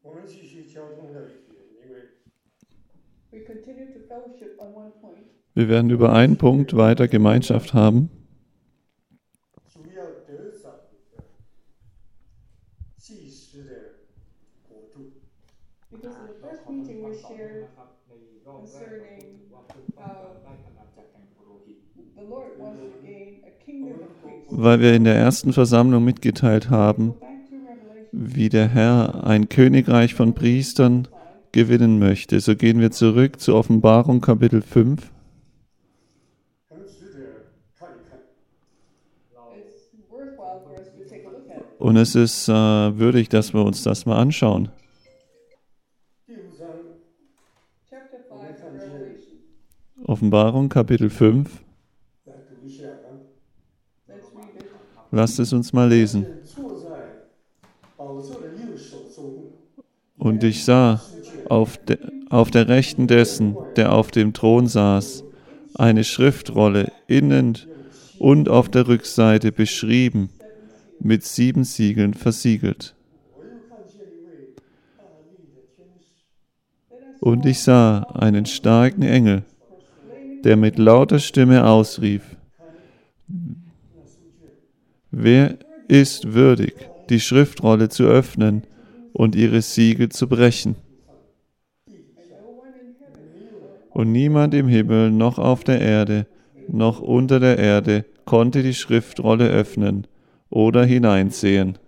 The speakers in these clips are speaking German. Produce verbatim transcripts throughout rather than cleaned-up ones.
Wir werden über einen Punkt weiter Gemeinschaft haben. Weil wir in der ersten Versammlung mitgeteilt haben, wie der Herr ein Königreich von Priestern gewinnen möchte. So gehen wir zurück zur Offenbarung Kapitel fünf. Und es ist äh, würdig, dass wir uns das mal anschauen. Offenbarung Kapitel fünf. Lasst es uns mal lesen. Und ich sah auf, de, auf der Rechten dessen, der auf dem Thron saß, eine Schriftrolle innen und auf der Rückseite beschrieben, mit sieben Siegeln versiegelt. Und ich sah einen starken Engel, der mit lauter Stimme ausrief: Wer ist würdig, die Schriftrolle zu öffnen und ihre Siegel zu brechen? Und niemand im Himmel, noch auf der Erde, noch unter der Erde konnte die Schriftrolle öffnen oder hineinsehen.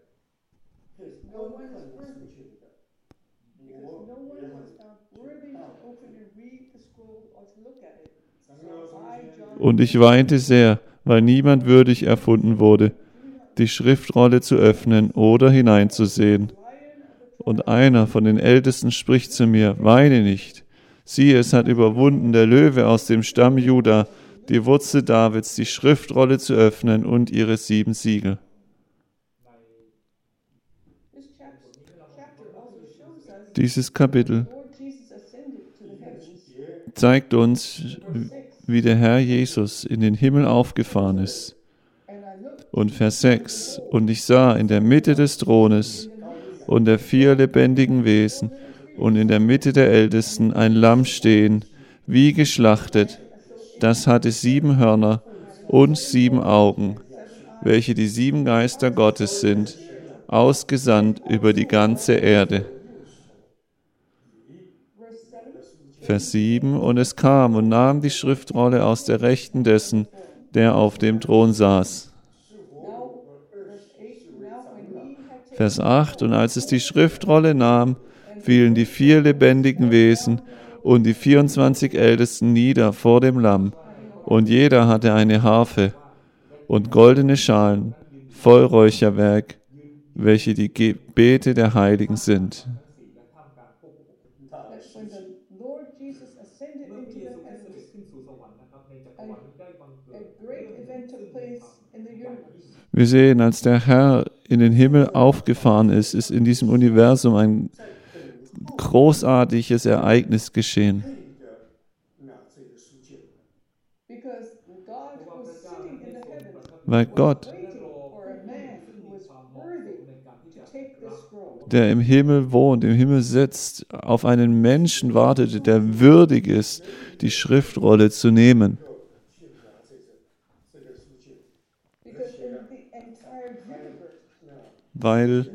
Und ich weinte sehr, weil niemand würdig erfunden wurde, die Schriftrolle zu öffnen oder hineinzusehen. Und einer von den Ältesten spricht zu mir: Weine nicht. Siehe, es hat überwunden der Löwe aus dem Stamm Juda, die Wurzel Davids, die Schriftrolle zu öffnen und ihre sieben Siegel. Dieses Kapitel zeigt uns, wie der Herr Jesus in den Himmel aufgefahren ist. Und Vers sechs: Und ich sah in der Mitte des Thrones und der vier lebendigen Wesen und in der Mitte der Ältesten ein Lamm stehen, wie geschlachtet. Das hatte sieben Hörner und sieben Augen, welche die sieben Geister Gottes sind, ausgesandt über die ganze Erde. Vers sieben: Und es kam und nahm die Schriftrolle aus der Rechten dessen, der auf dem Thron saß. Vers acht: Und als es die Schriftrolle nahm, fielen die vier lebendigen Wesen und die vierundzwanzig Ältesten nieder vor dem Lamm. Und jeder hatte eine Harfe und goldene Schalen voll Räucherwerk, welche die Gebete der Heiligen sind. Wir sehen, als der Herr in den Himmel aufgefahren ist, ist in diesem Universum ein großartiges Ereignis geschehen. Weil Gott, der im Himmel wohnt, im Himmel sitzt, auf einen Menschen wartete, der würdig ist, die Schriftrolle zu nehmen. Weil,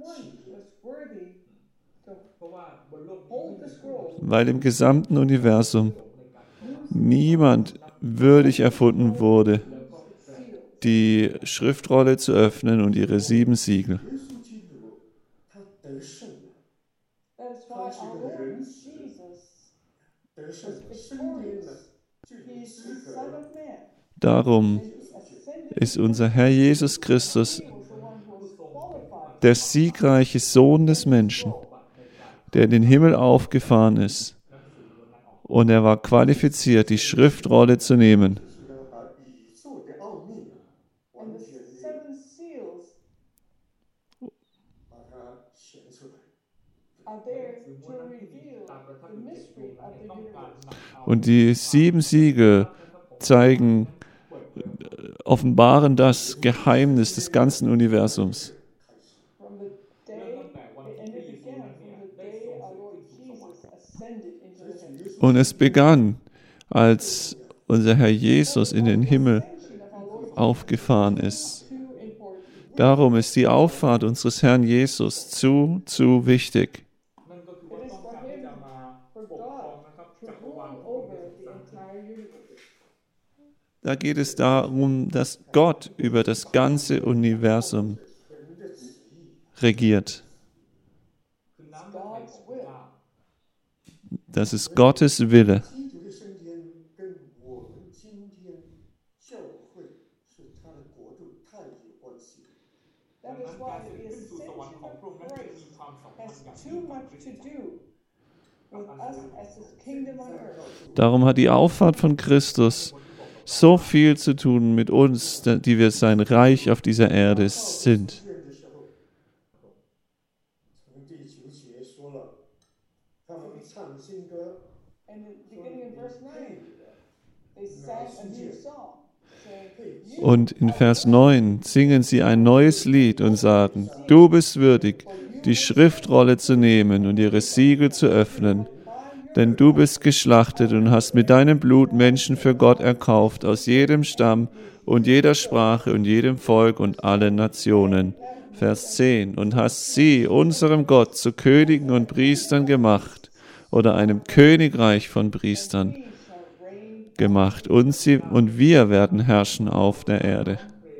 weil im gesamten Universum niemand würdig erfunden wurde, die Schriftrolle zu öffnen und ihre sieben Siegel. Darum ist unser Herr Jesus Christus der siegreiche Sohn des Menschen, der in den Himmel aufgefahren ist. Und er war qualifiziert, die Schriftrolle zu nehmen. Und die sieben Siegel zeigen, offenbaren das Geheimnis des ganzen Universums. Und es begann, als unser Herr Jesus in den Himmel aufgefahren ist. Darum ist die Auffahrt unseres Herrn Jesus zu, zu wichtig. Da geht es darum, dass Gott über das ganze Universum regiert. Das ist Gottes Wille. Darum hat die Auffahrt von Christus so viel zu tun mit uns, die wir sein Reich auf dieser Erde sind. Und in Vers neun singen sie ein neues Lied und sagen, du bist würdig, die Schriftrolle zu nehmen und ihre Siegel zu öffnen. Denn du bist geschlachtet und hast mit deinem Blut Menschen für Gott erkauft, aus jedem Stamm und jeder Sprache und jedem Volk und allen Nationen. Vers zehn. Und hast sie, unserem Gott, zu Königen und Priestern gemacht, oder einem Königreich von Priestern gemacht. Und, sie, und wir werden herrschen auf der Erde.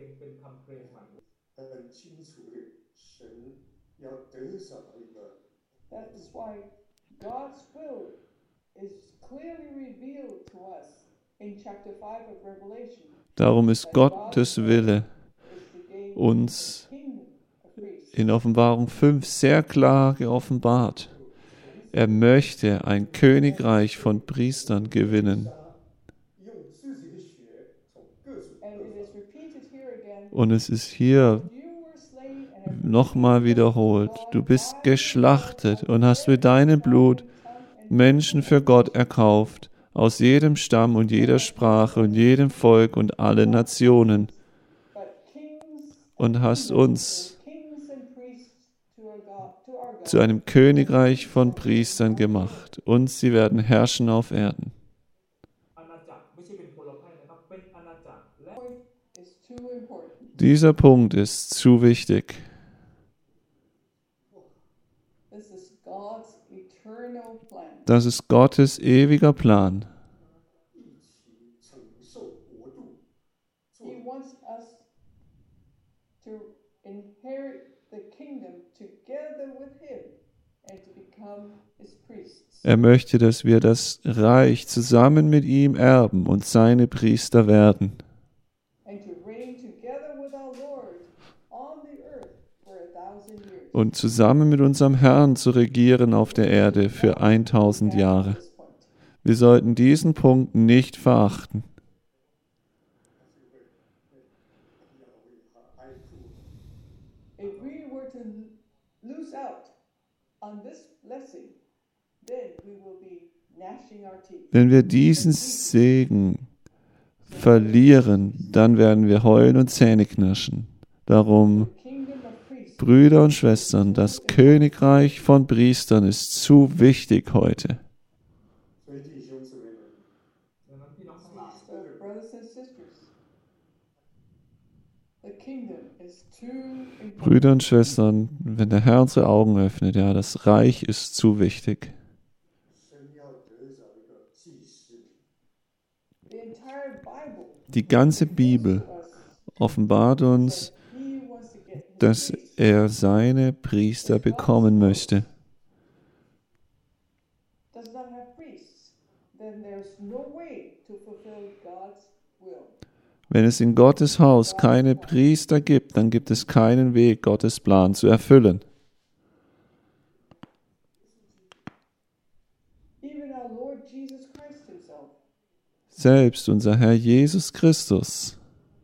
Darum ist Gottes Wille uns in Offenbarung fünf sehr klar geoffenbart. Er möchte ein Königreich von Priestern gewinnen. Und es ist hier nochmal wiederholt. Du bist geschlachtet und hast mit deinem Blut Menschen für Gott erkauft, aus jedem Stamm und jeder Sprache und jedem Volk und allen Nationen, und hast uns zu einem Königreich von Priestern gemacht, und sie werden herrschen auf Erden. Dieser Punkt ist zu wichtig. Das ist Gottes ewiger Plan. Er möchte, dass wir das Reich zusammen mit ihm erben und seine Priester werden. Und zusammen mit unserem Herrn zu regieren auf der Erde für tausend Jahre. Wir sollten diesen Punkt nicht verachten. Wenn wir diesen Segen verlieren, dann werden wir heulen und Zähne knirschen. Darum, Brüder und Schwestern, das Königreich von Priestern ist zu wichtig heute. Brüder und Schwestern, wenn der Herr unsere Augen öffnet, ja, das Reich ist zu wichtig. Die ganze Bibel offenbart uns, dass er seine Priester bekommen möchte. Wenn es in Gottes Haus keine Priester gibt, dann gibt es keinen Weg, Gottes Plan zu erfüllen. Selbst unser Herr Jesus Christus.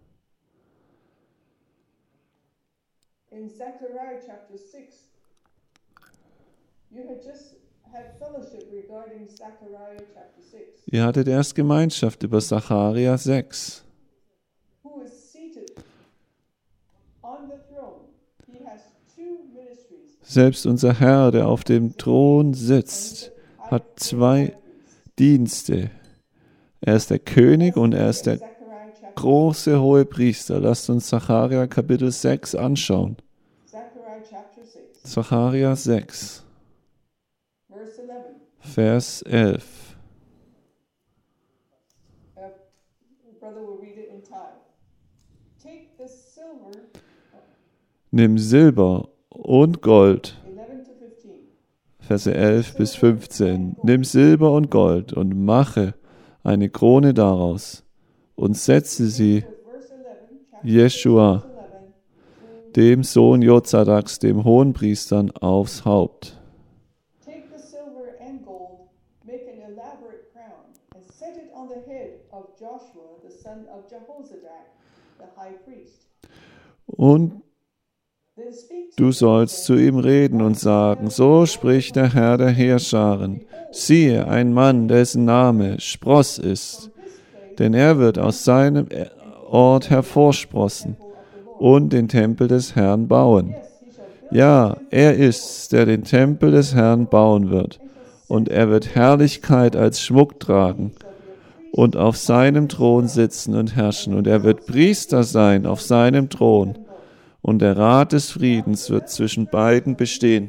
In Zechariah chapter six, you had just had fellowship regarding Zechariah chapter six. Ihr hattet erst Gemeinschaft über Sacharja sechs. Who is seated on the throne. He has two ministries. Selbst unser Herr, der auf dem Thron sitzt, hat zwei Dienste. Er ist der König und er ist der große Hohepriester. Lasst uns Sacharja Kapitel sechs anschauen. Sacharja sechs, Vers elf. Nimm Silber und Gold. Verse elf bis fünfzehn. Nimm Silber und Gold und mache eine Krone daraus und setze sie Jeschua, dem Sohn Jozadaks, dem Hohenpriestern, aufs Haupt. Und du sollst zu ihm reden und sagen, so spricht der Herr der Heerscharen. Siehe, ein Mann, dessen Name Spross ist, denn er wird aus seinem Ort hervorsprossen und den Tempel des Herrn bauen. Ja, er ist's, der den Tempel des Herrn bauen wird, und er wird Herrlichkeit als Schmuck tragen und auf seinem Thron sitzen und herrschen, und er wird Priester sein auf seinem Thron. Und der Rat des Friedens wird zwischen beiden bestehen.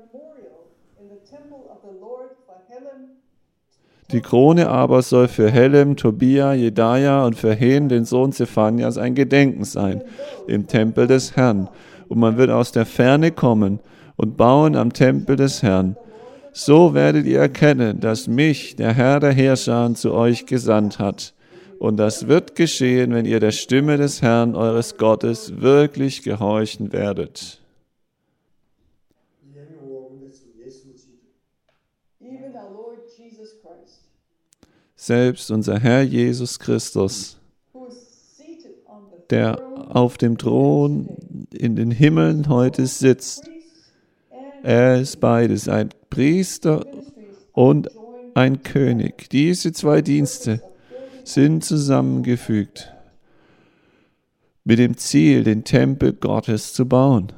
Die Krone aber soll für Helem, Tobia, Jedaja und für Hen, den Sohn Zephanias, ein Gedenken sein im Tempel des Herrn. Und man wird aus der Ferne kommen und bauen am Tempel des Herrn. So werdet ihr erkennen, dass mich, der Herr der Heerscharen, zu euch gesandt hat. Und das wird geschehen, wenn ihr der Stimme des Herrn, eures Gottes, wirklich gehorchen werdet. Selbst unser Herr Jesus Christus, der auf dem Thron in den Himmeln heute sitzt, er ist beides, ein Priester und ein König. Diese zwei Dienste sind zusammengefügt mit dem Ziel, den Tempel Gottes zu bauen.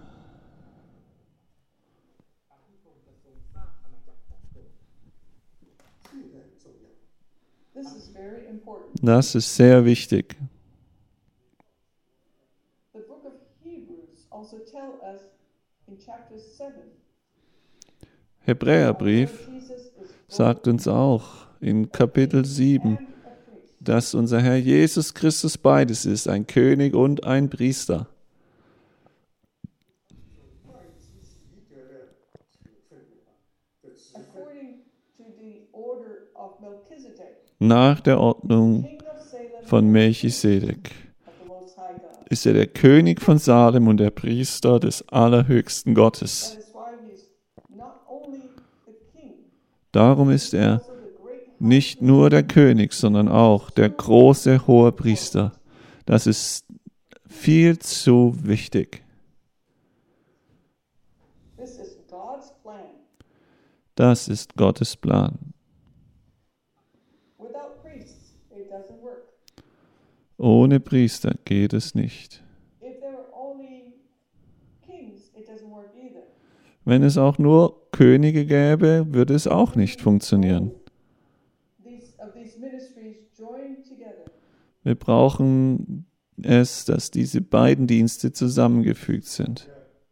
Das ist sehr wichtig. Hebräerbrief sagt uns auch in Kapitel sieben, dass unser Herr Jesus Christus beides ist, ein König und ein Priester. Nach der Ordnung von Melchisedek ist er der König von Salem und der Priester des allerhöchsten Gottes. Darum ist er nicht nur der König, sondern auch der große Hohepriester. Das ist viel zu wichtig. Das ist Gottes Plan. Ohne Priester geht es nicht. Wenn es auch nur Könige gäbe, würde es auch nicht funktionieren. Wir brauchen es, dass diese beiden Dienste zusammengefügt sind.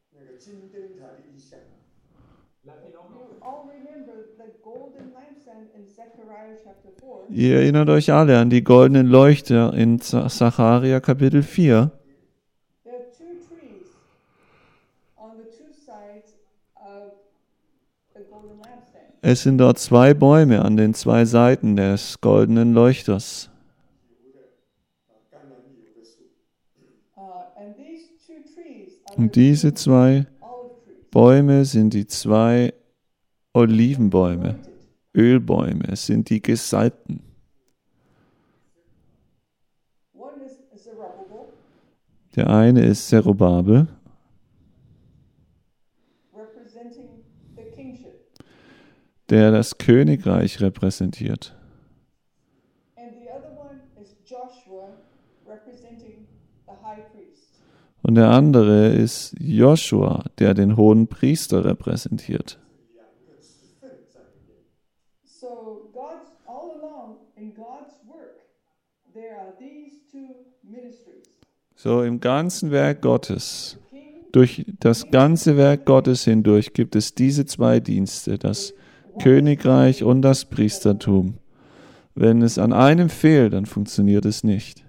Ihr erinnert euch alle an die goldenen Leuchter in Sacharja Kapitel vier. Es sind dort zwei Bäume an den zwei Seiten des goldenen Leuchters. Und diese zwei Bäume sind die zwei Olivenbäume, Ölbäume, es sind die Gesalbten. Der eine ist Zerubabel, der das Königreich repräsentiert. Und der andere ist Joshua, der den hohen Priester repräsentiert. So God's all along in God's work, there are these two ministries. So im ganzen Werk Gottes, durch das ganze Werk Gottes hindurch gibt es diese zwei Dienste, das Königreich und das Priestertum. Wenn es an einem fehlt, dann funktioniert es nicht.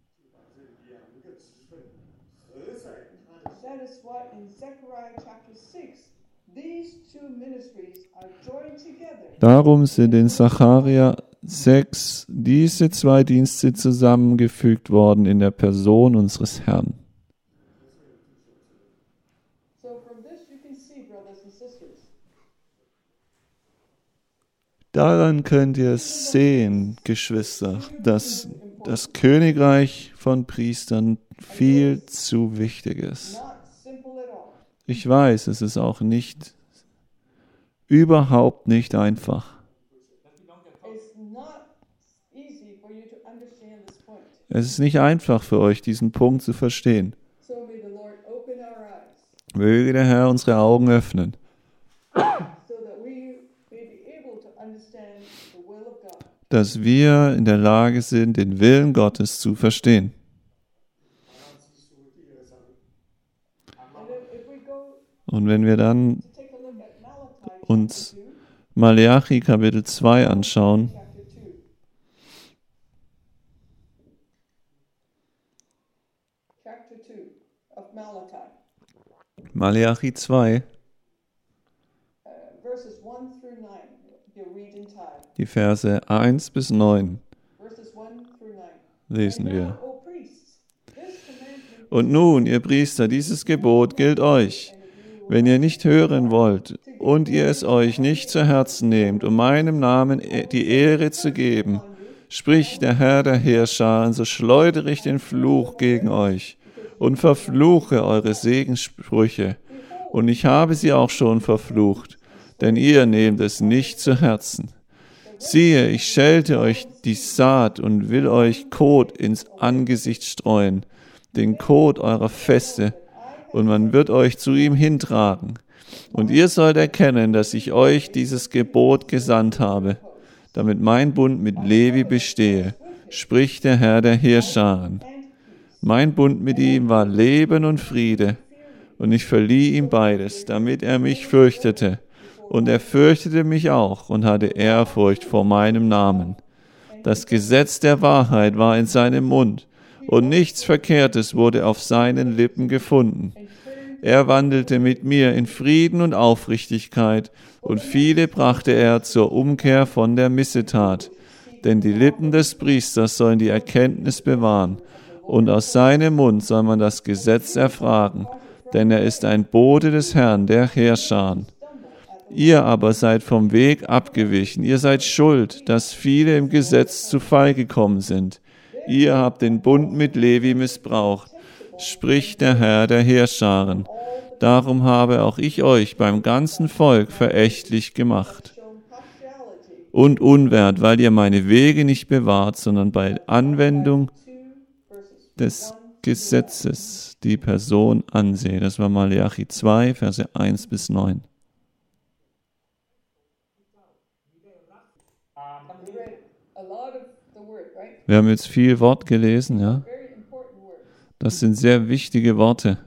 That is why in Zechariah chapter six, these two ministries are joined together. Darum sind in Sacharja sechs diese zwei Dienste zusammengefügt worden in der Person unseres Herrn. So from this you can see, brothers and sisters, Daran könnt ihr es sehen, Geschwister, dass das Königreich von Priestern viel zu wichtig ist. not simple at all. Ich weiß, es ist auch nicht, überhaupt nicht einfach. It's not easy for you to understand this point. Es ist nicht einfach für euch, diesen Punkt zu verstehen. So may the Lord open our eyes Möge der Herr unsere Augen öffnen, so that we may be able to understand the will of God. dass wir in der Lage sind, den Willen Gottes zu verstehen. And if, if we go Und wenn wir dann to take a look at Malachi uns chapter two, Maleachi Kapitel zwei anschauen, chapter two. Chapter two of Malachi, Maleachi zwei, uh, verses one through nine. You'll read in time. die Verse eins bis neun, Verses one through nine. lesen And wir. now, O priests, this commandment Und nun, ihr Priester, dieses Gebot gilt euch, wenn ihr nicht hören wollt und ihr es euch nicht zu Herzen nehmt, um meinem Namen e- die Ehre zu geben, spricht der Herr der Heerscharen, so schleudere ich den Fluch gegen euch und verfluche eure Segenssprüche. Und ich habe sie auch schon verflucht, denn ihr nehmt es nicht zu Herzen. Siehe, ich schelte euch die Saat und will euch Kot ins Angesicht streuen, den Kot eurer Feste, und man wird euch zu ihm hintragen. Und ihr sollt erkennen, dass ich euch dieses Gebot gesandt habe, damit mein Bund mit Levi bestehe, spricht der Herr der Heerscharen. Mein Bund mit ihm war Leben und Friede, und ich verlieh ihm beides, damit er mich fürchtete. Und er fürchtete mich auch und hatte Ehrfurcht vor meinem Namen. Das Gesetz der Wahrheit war in seinem Mund, und nichts Verkehrtes wurde auf seinen Lippen gefunden. Er wandelte mit mir in Frieden und Aufrichtigkeit, und viele brachte er zur Umkehr von der Missetat. Denn die Lippen des Priesters sollen die Erkenntnis bewahren, und aus seinem Mund soll man das Gesetz erfragen, denn er ist ein Bote des Herrn, der Heerscharen. Ihr aber seid vom Weg abgewichen, ihr seid schuld, dass viele im Gesetz zu Fall gekommen sind. Ihr habt den Bund mit Levi missbraucht, spricht der Herr der Heerscharen. Darum habe auch ich euch beim ganzen Volk verächtlich gemacht shown partiality. und unwert, weil ihr meine Wege nicht bewahrt, sondern bei Anwendung Two verses des Gesetzes die Person anseht. Das war Maleachi zwei, Verse eins bis neun. we read a lot of the word, right? Wir haben jetzt viel Wort gelesen, ja. Very important word. Das sind sehr wichtige Worte.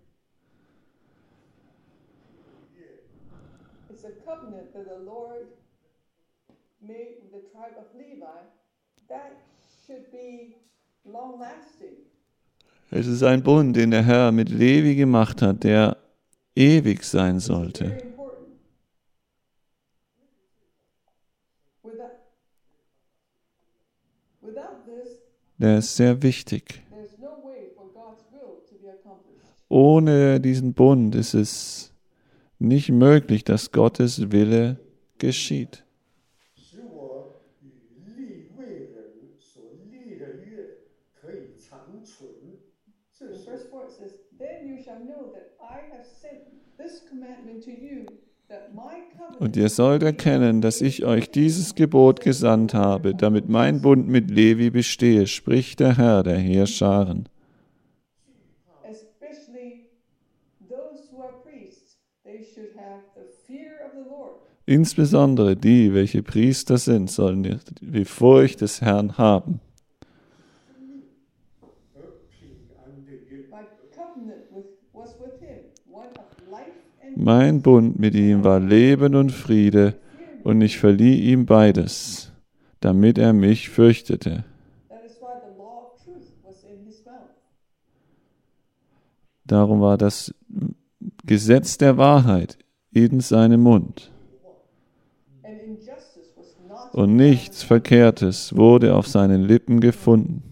It's a covenant that the Lord made with the tribe of Levi that should be long lasting. Es ist ein Bund, den der Herr mit Levi gemacht hat, der ewig sein sollte. Very important. Without, without this, Der ist sehr wichtig. there's no way for God's will to be accomplished. Ohne diesen Bund ist es nicht möglich, dass Gottes Wille geschieht. 使我与立位人所立的约可以长存。这 In 是 verse four it says, Then you shall know that I have sent this commandment to you, that my covenant Und ihr sollt erkennen, dass ich euch dieses Gebot gesandt habe, damit mein Bund mit Levi bestehe, spricht der Herr der Heerscharen. especially the fear of the Lord. Insbesondere die, welche Priester sind, sollen die Furcht des Herrn haben. 和平安的约。 My covenant with, was with him, one of life and Mein Bund mit ihm war Leben und Friede, und ich verlieh ihm beides, damit er mich fürchtete. that is why the law of truth was in his mouth. Darum war das Gesetz der Wahrheit in seinem Mund. And injustice was not Und nichts Verkehrtes wurde auf seinen Lippen gefunden.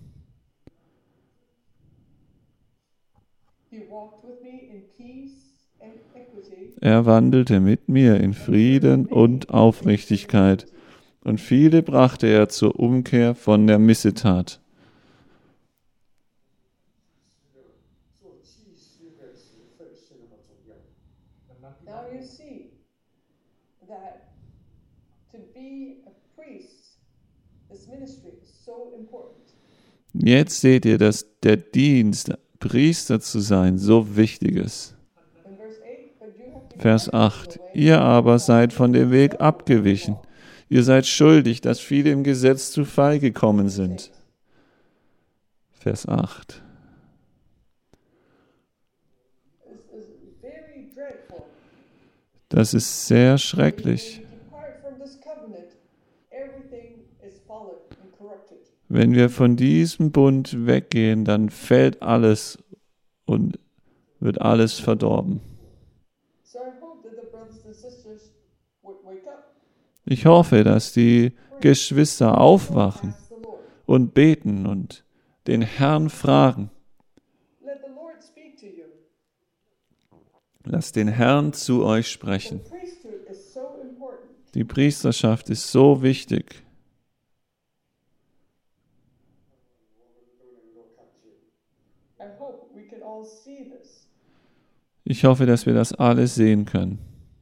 he walked with me in peace and equity Er wandelte mit mir in Frieden und Aufrichtigkeit, und viele brachte er zur Umkehr von der Missetat. 做祭司的职分是那么重要。 now you see that to be a priest, this ministry is so important. Jetzt seht ihr, dass der Dienst, Priester zu sein, so wichtig ist. In verse eight, but you have Vers acht. Ihr aber seid von dem Weg abgewichen. Ihr seid schuldig, dass viele im Gesetz zu Fall gekommen sind. Vers acht. This is very dreadful. Das ist sehr schrecklich. When you depart from this covenant, everything is fallen and corrupted. Wenn wir von diesem Bund weggehen, dann fällt alles und wird alles verdorben. So I hope that the brothers and sisters would wake up, Ich hoffe, dass die Geschwister aufwachen ask the Lord. und beten und den Herrn fragen. Let the Lord speak to you. Lasst den Herrn zu euch sprechen. The priesthood is so important. Die Priesterschaft ist so wichtig. 我们都能够看见。 I hope we can all see this. Ich hoffe, dass wir das alle sehen können.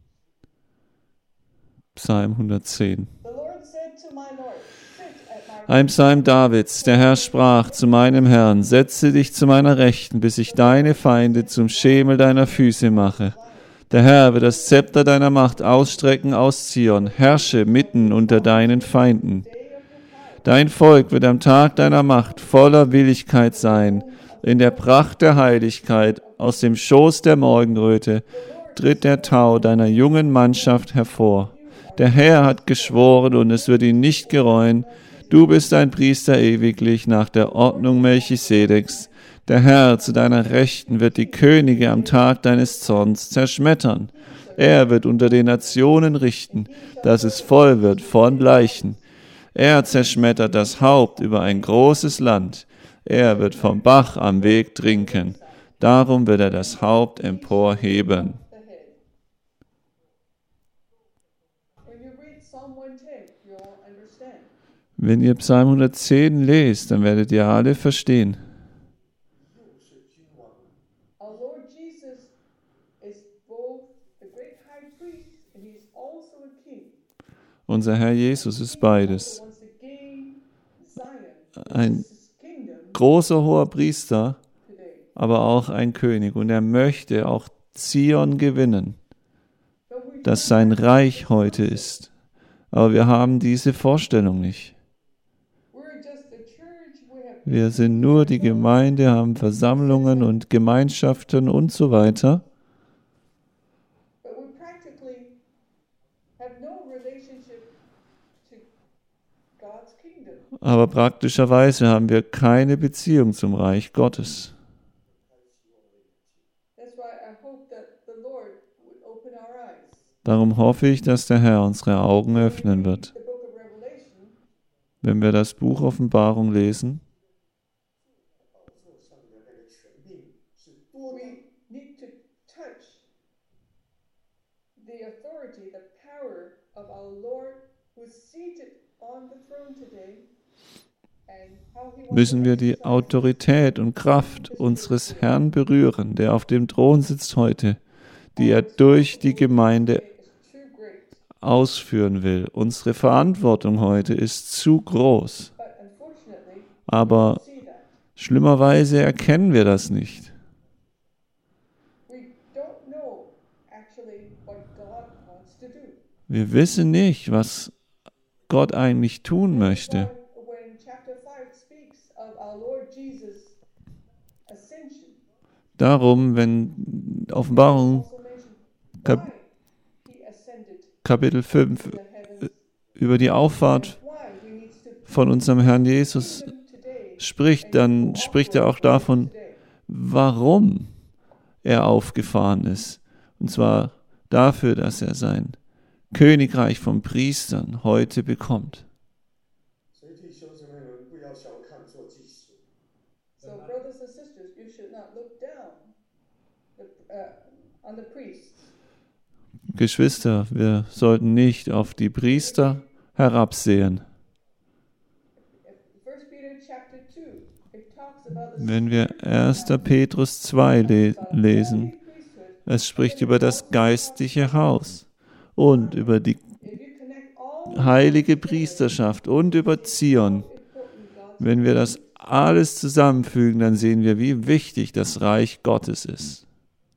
Psalm hundertzehn. The Lord said to my Lord, sit at my Ein Psalm Davids. Der Herr sprach zu meinem Herrn: Setze dich zu meiner Rechten, bis ich deine Feinde zum Schemel deiner Füße mache. Der Herr wird das Zepter deiner Macht ausstrecken aus Zion. Herrsche mitten unter deinen Feinden. day of your power. Dein Volk wird am Tag deiner Macht voller Willigkeit sein. In der Pracht der Heiligkeit, aus dem Schoß der Morgenröte, tritt der Tau deiner jungen Mannschaft hervor. Der Herr hat geschworen, und es wird ihn nicht gereuen. Du bist ein Priester ewiglich nach der Ordnung Melchisedeks. Der Herr zu deiner Rechten wird die Könige am Tag deines Zorns zerschmettern. Er wird unter den Nationen richten, dass es voll wird von Leichen. Er zerschmettert das Haupt über ein großes Land. Er wird vom Bach am Weg trinken. Darum wird er das Haupt emporheben. The head. When you read Psalm one ten, you'll understand. Wenn ihr Psalm hundertzehn lest, dann werdet ihr alle verstehen. 又是君王， Our Lord Jesus is both the great high priest and he is also a king. Unser Herr Jesus ist beides. He wants to gain Zion, Ein his kingdom großer hoher Priester, today. aber auch ein König. Und er möchte auch Zion gewinnen, But we das sein Reich heute ist. Aber wir haben diese Vorstellung nicht. we're just a church, we have Wir sind nur die Gemeinde, haben Versammlungen und Gemeinschaften und so weiter. but we practically have no relationship to God's kingdom. Aber praktischerweise haben wir keine Beziehung zum Reich Gottes. That's why I hope that the Lord would open our eyes. Darum hoffe ich, dass der Herr unsere Augen öffnen wird. The book of Revelation, Wenn wir das Buch Offenbarung lesen, 宝座上的那个权柄是多的。 we need to touch the authority, the power of our Lord who is seated on the throne today. And how he wants müssen to wir die exercise Autorität und Kraft unseres Herrn berühren, der auf dem Thron sitzt heute, die er durch die Gemeinde is too great. ausführen will. Unsere Verantwortung heute ist zu groß, But unfortunately, aber see that. schlimmerweise erkennen wir das nicht. We don't know actually what God wants to do. Wir wissen nicht, was Gott eigentlich tun möchte. When chapter five speaks of our Lord Jesus' ascension, Darum, wenn Offenbarung also mentioned Kap- why he ascended Kapitel fünf to the heavens über die Auffahrt and why we need to von unserem Herrn Jesus see him today spricht, dann spricht er auch davon, today. warum er aufgefahren ist. Und zwar dafür, dass er sein Königreich von Priestern heute bekommt. 所以弟兄姊妹们，不要小看做祭司。 So brothers and sisters, you should not look down the, uh, on the priests. Geschwister, wir sollten nicht auf die Priester herabsehen. First Peter chapter two, it talks about the Wenn wir erster Petrus zwei le- lesen, priesthood. es spricht über das geistliche Haus und über die If you connect all heilige Priesterschaft und über Zion. important God's Wenn wir das alles zusammenfügen, dann sehen wir, wie wichtig das Reich Gottes ist.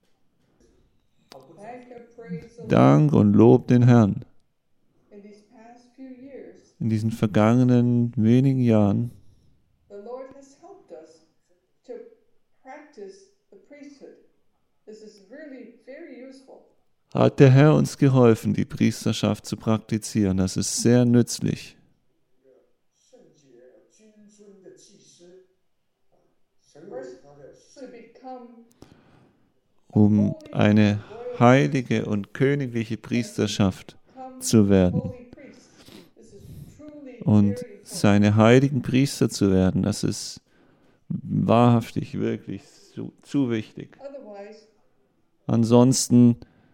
thank and praise the Lord. Dank und Lob den Herrn. In these past few years, In diesen vergangenen wenigen Jahren the Lord has helped us to practice the priesthood. This is really very useful. hat der Herr uns geholfen, die Priesterschaft zu praktizieren. Das ist sehr nützlich. 圣洁而君尊的祭司，啊成为他的 To become um eine heilige und königliche Priesterschaft zu werden holy priests. This is truly und very important. seine heiligen Priester zu werden. Das ist wahrhaftig wirklich zu, zu wichtig. Otherwise, Ansonsten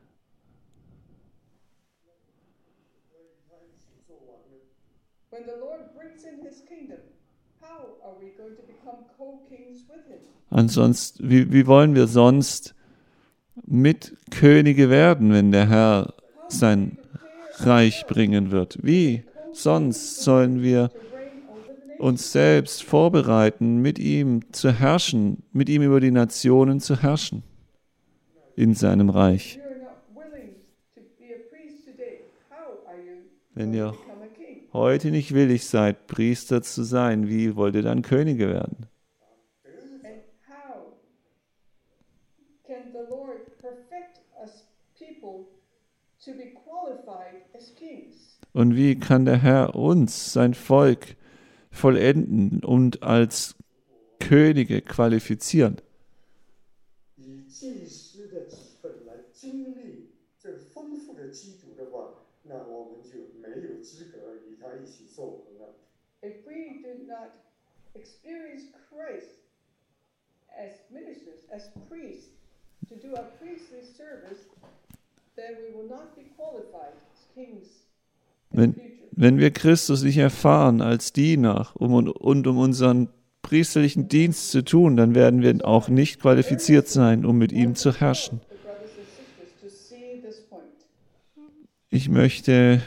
when the Lord brings in his kingdom, how are we going to become co-kings with him? Ansonsten, wie, wie wollen wir sonst Mitkönige werden, wenn der Herr sein Reich bringen wird? Wie sonst sollen wir To reign over the nations? uns selbst vorbereiten, mit ihm zu herrschen, mit ihm über die Nationen zu herrschen in seinem Reich? If you're not willing to be a priest today, how are you Wenn going ihr to become a king? heute nicht willig seid, Priester zu sein, wie wollt ihr dann Könige werden? And how can the Lord perfect us people to be qualified as kings? Und wie kann der Herr uns, sein Volk, vollenden und als Könige qualifizieren? 以祭司的职分来经历这丰富的基督的话，那我们就没有资格与他一起做王了。 If we do not experience Christ as ministers, as priests, to do our priestly service, then we will not be qualified as kings in Wenn, the future. wenn wir Christus nicht erfahren als Diener um, und, und um unseren priesterlichen Dienst zu tun, dann werden wir auch nicht qualifiziert sein, um mit ihm zu herrschen. The brothers and sisters to see this point. Ich möchte,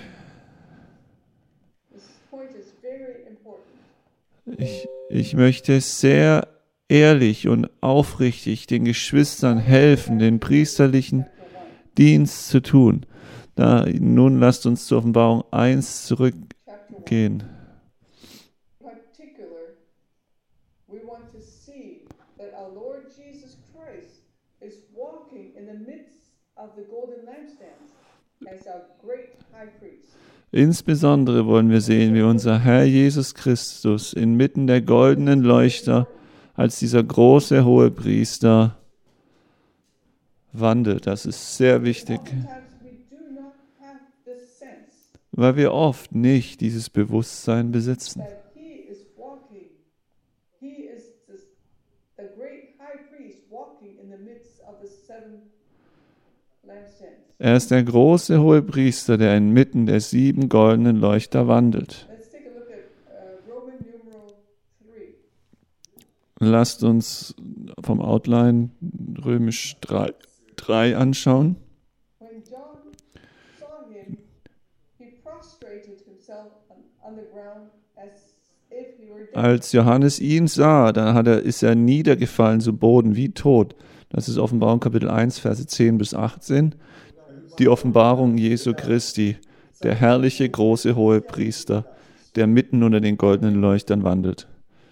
This point is very important. ich, ich möchte sehr ehrlich und aufrichtig den Geschwistern helfen, den priesterlichen Chapter one. Dienst zu tun. Da, nun lasst uns zur Offenbarung eins Chapter one. zurückgehen. In particular, we want to see that our Lord Jesus Christ is walking in the midst of the golden lampstands as our great high priest. Insbesondere wollen wir sehen, wie unser Herr Jesus Christus inmitten der goldenen Leuchter als dieser große Hohepriester wandelt. Das ist sehr wichtig, Oftentimes we do not have this sense weil wir oft nicht dieses Bewusstsein besitzen. that he is walking, he is this, the great high priest walking in the midst of the seven lampstands. Er ist der große Hohepriester, der inmitten der sieben goldenen Leuchter wandelt. Let's take a look at uh, Roman numeral three. Lasst uns vom Outline römisch drei anschauen. When John saw him, he prostrated himself on, on the ground as if he were dead. Als Johannes ihn sah, dann hat er, ist er niedergefallen zu Boden wie tot. Das ist Offenbarung Kapitel eins, Verse zehn bis achtzehn. die Offenbarung Jesu Christi, der herrliche große Hohepriester, der mitten unter den goldenen Leuchtern wandelt.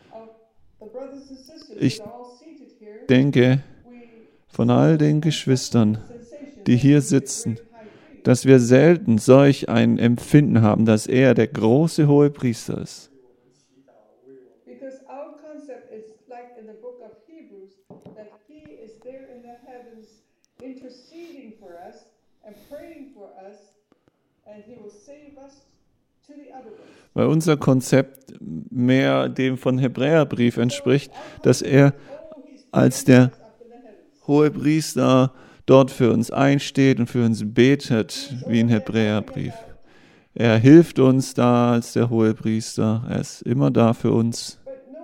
Ich denke, von all den Geschwistern, die hier sitzen, dass wir selten solch ein Empfinden haben, dass er der große Hohepriester ist. Because our concept is like in the book of Hebrews, that he is there in the heavens interceding for us and praying for us, and he will save us to the other ones. Weil unser Konzept mehr dem von Hebräerbrief entspricht, dass er als der Hohepriester dort für uns einsteht und für uns betet, wie in Hebräerbrief. Er hilft uns da als der Hohepriester. Er ist immer da für uns.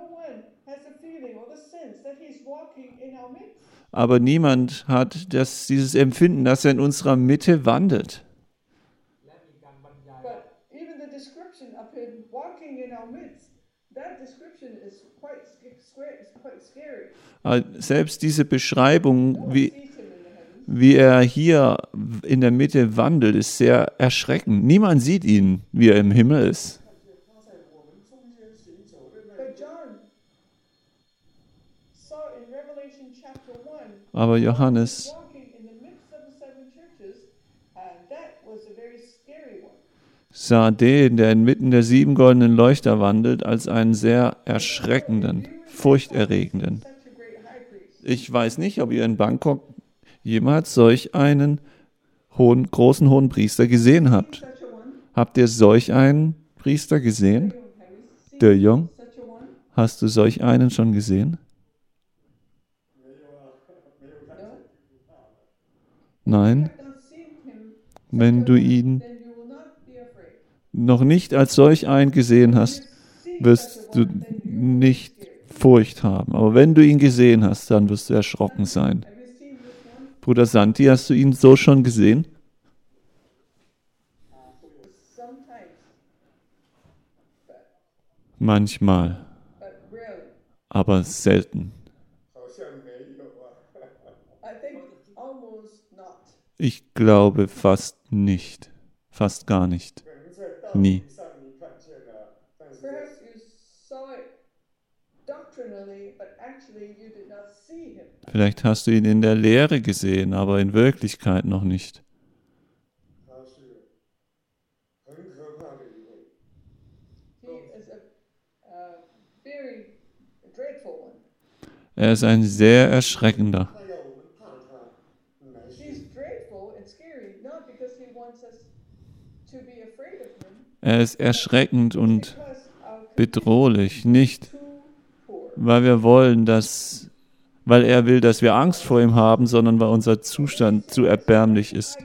Aber niemand hat das, dieses Empfinden, dass er in unserer Mitte wandelt. Selbst diese Beschreibung, wie, wie er hier in der Mitte wandelt, ist sehr erschreckend. Niemand sieht ihn, wie er im Himmel ist. Aber Johannes sah den, der inmitten der sieben goldenen Leuchter wandelt, als einen sehr erschreckenden, furchterregenden. Ich weiß nicht, ob ihr in Bangkok jemals solch einen hohen, großen hohen Priester gesehen habt. Habt ihr solch einen Priester gesehen? Der Jung? Hast du solch einen schon gesehen? Nein? Wenn du ihn noch nicht als solch einen gesehen hast, wirst du nicht Furcht haben. Aber wenn du ihn gesehen hast, dann wirst du erschrocken sein. Bruder Santi, hast du ihn so schon gesehen? Manchmal, aber selten. Ich glaube fast nicht, fast gar nicht, nie. Vielleicht hast du ihn in der Lehre gesehen, aber in Wirklichkeit noch nicht. Er ist ein sehr erschreckender. Er ist erschreckend und bedrohlich, nicht weil wir wollen, dass, weil er will, dass wir Angst vor ihm haben, sondern weil unser Zustand zu erbärmlich ist.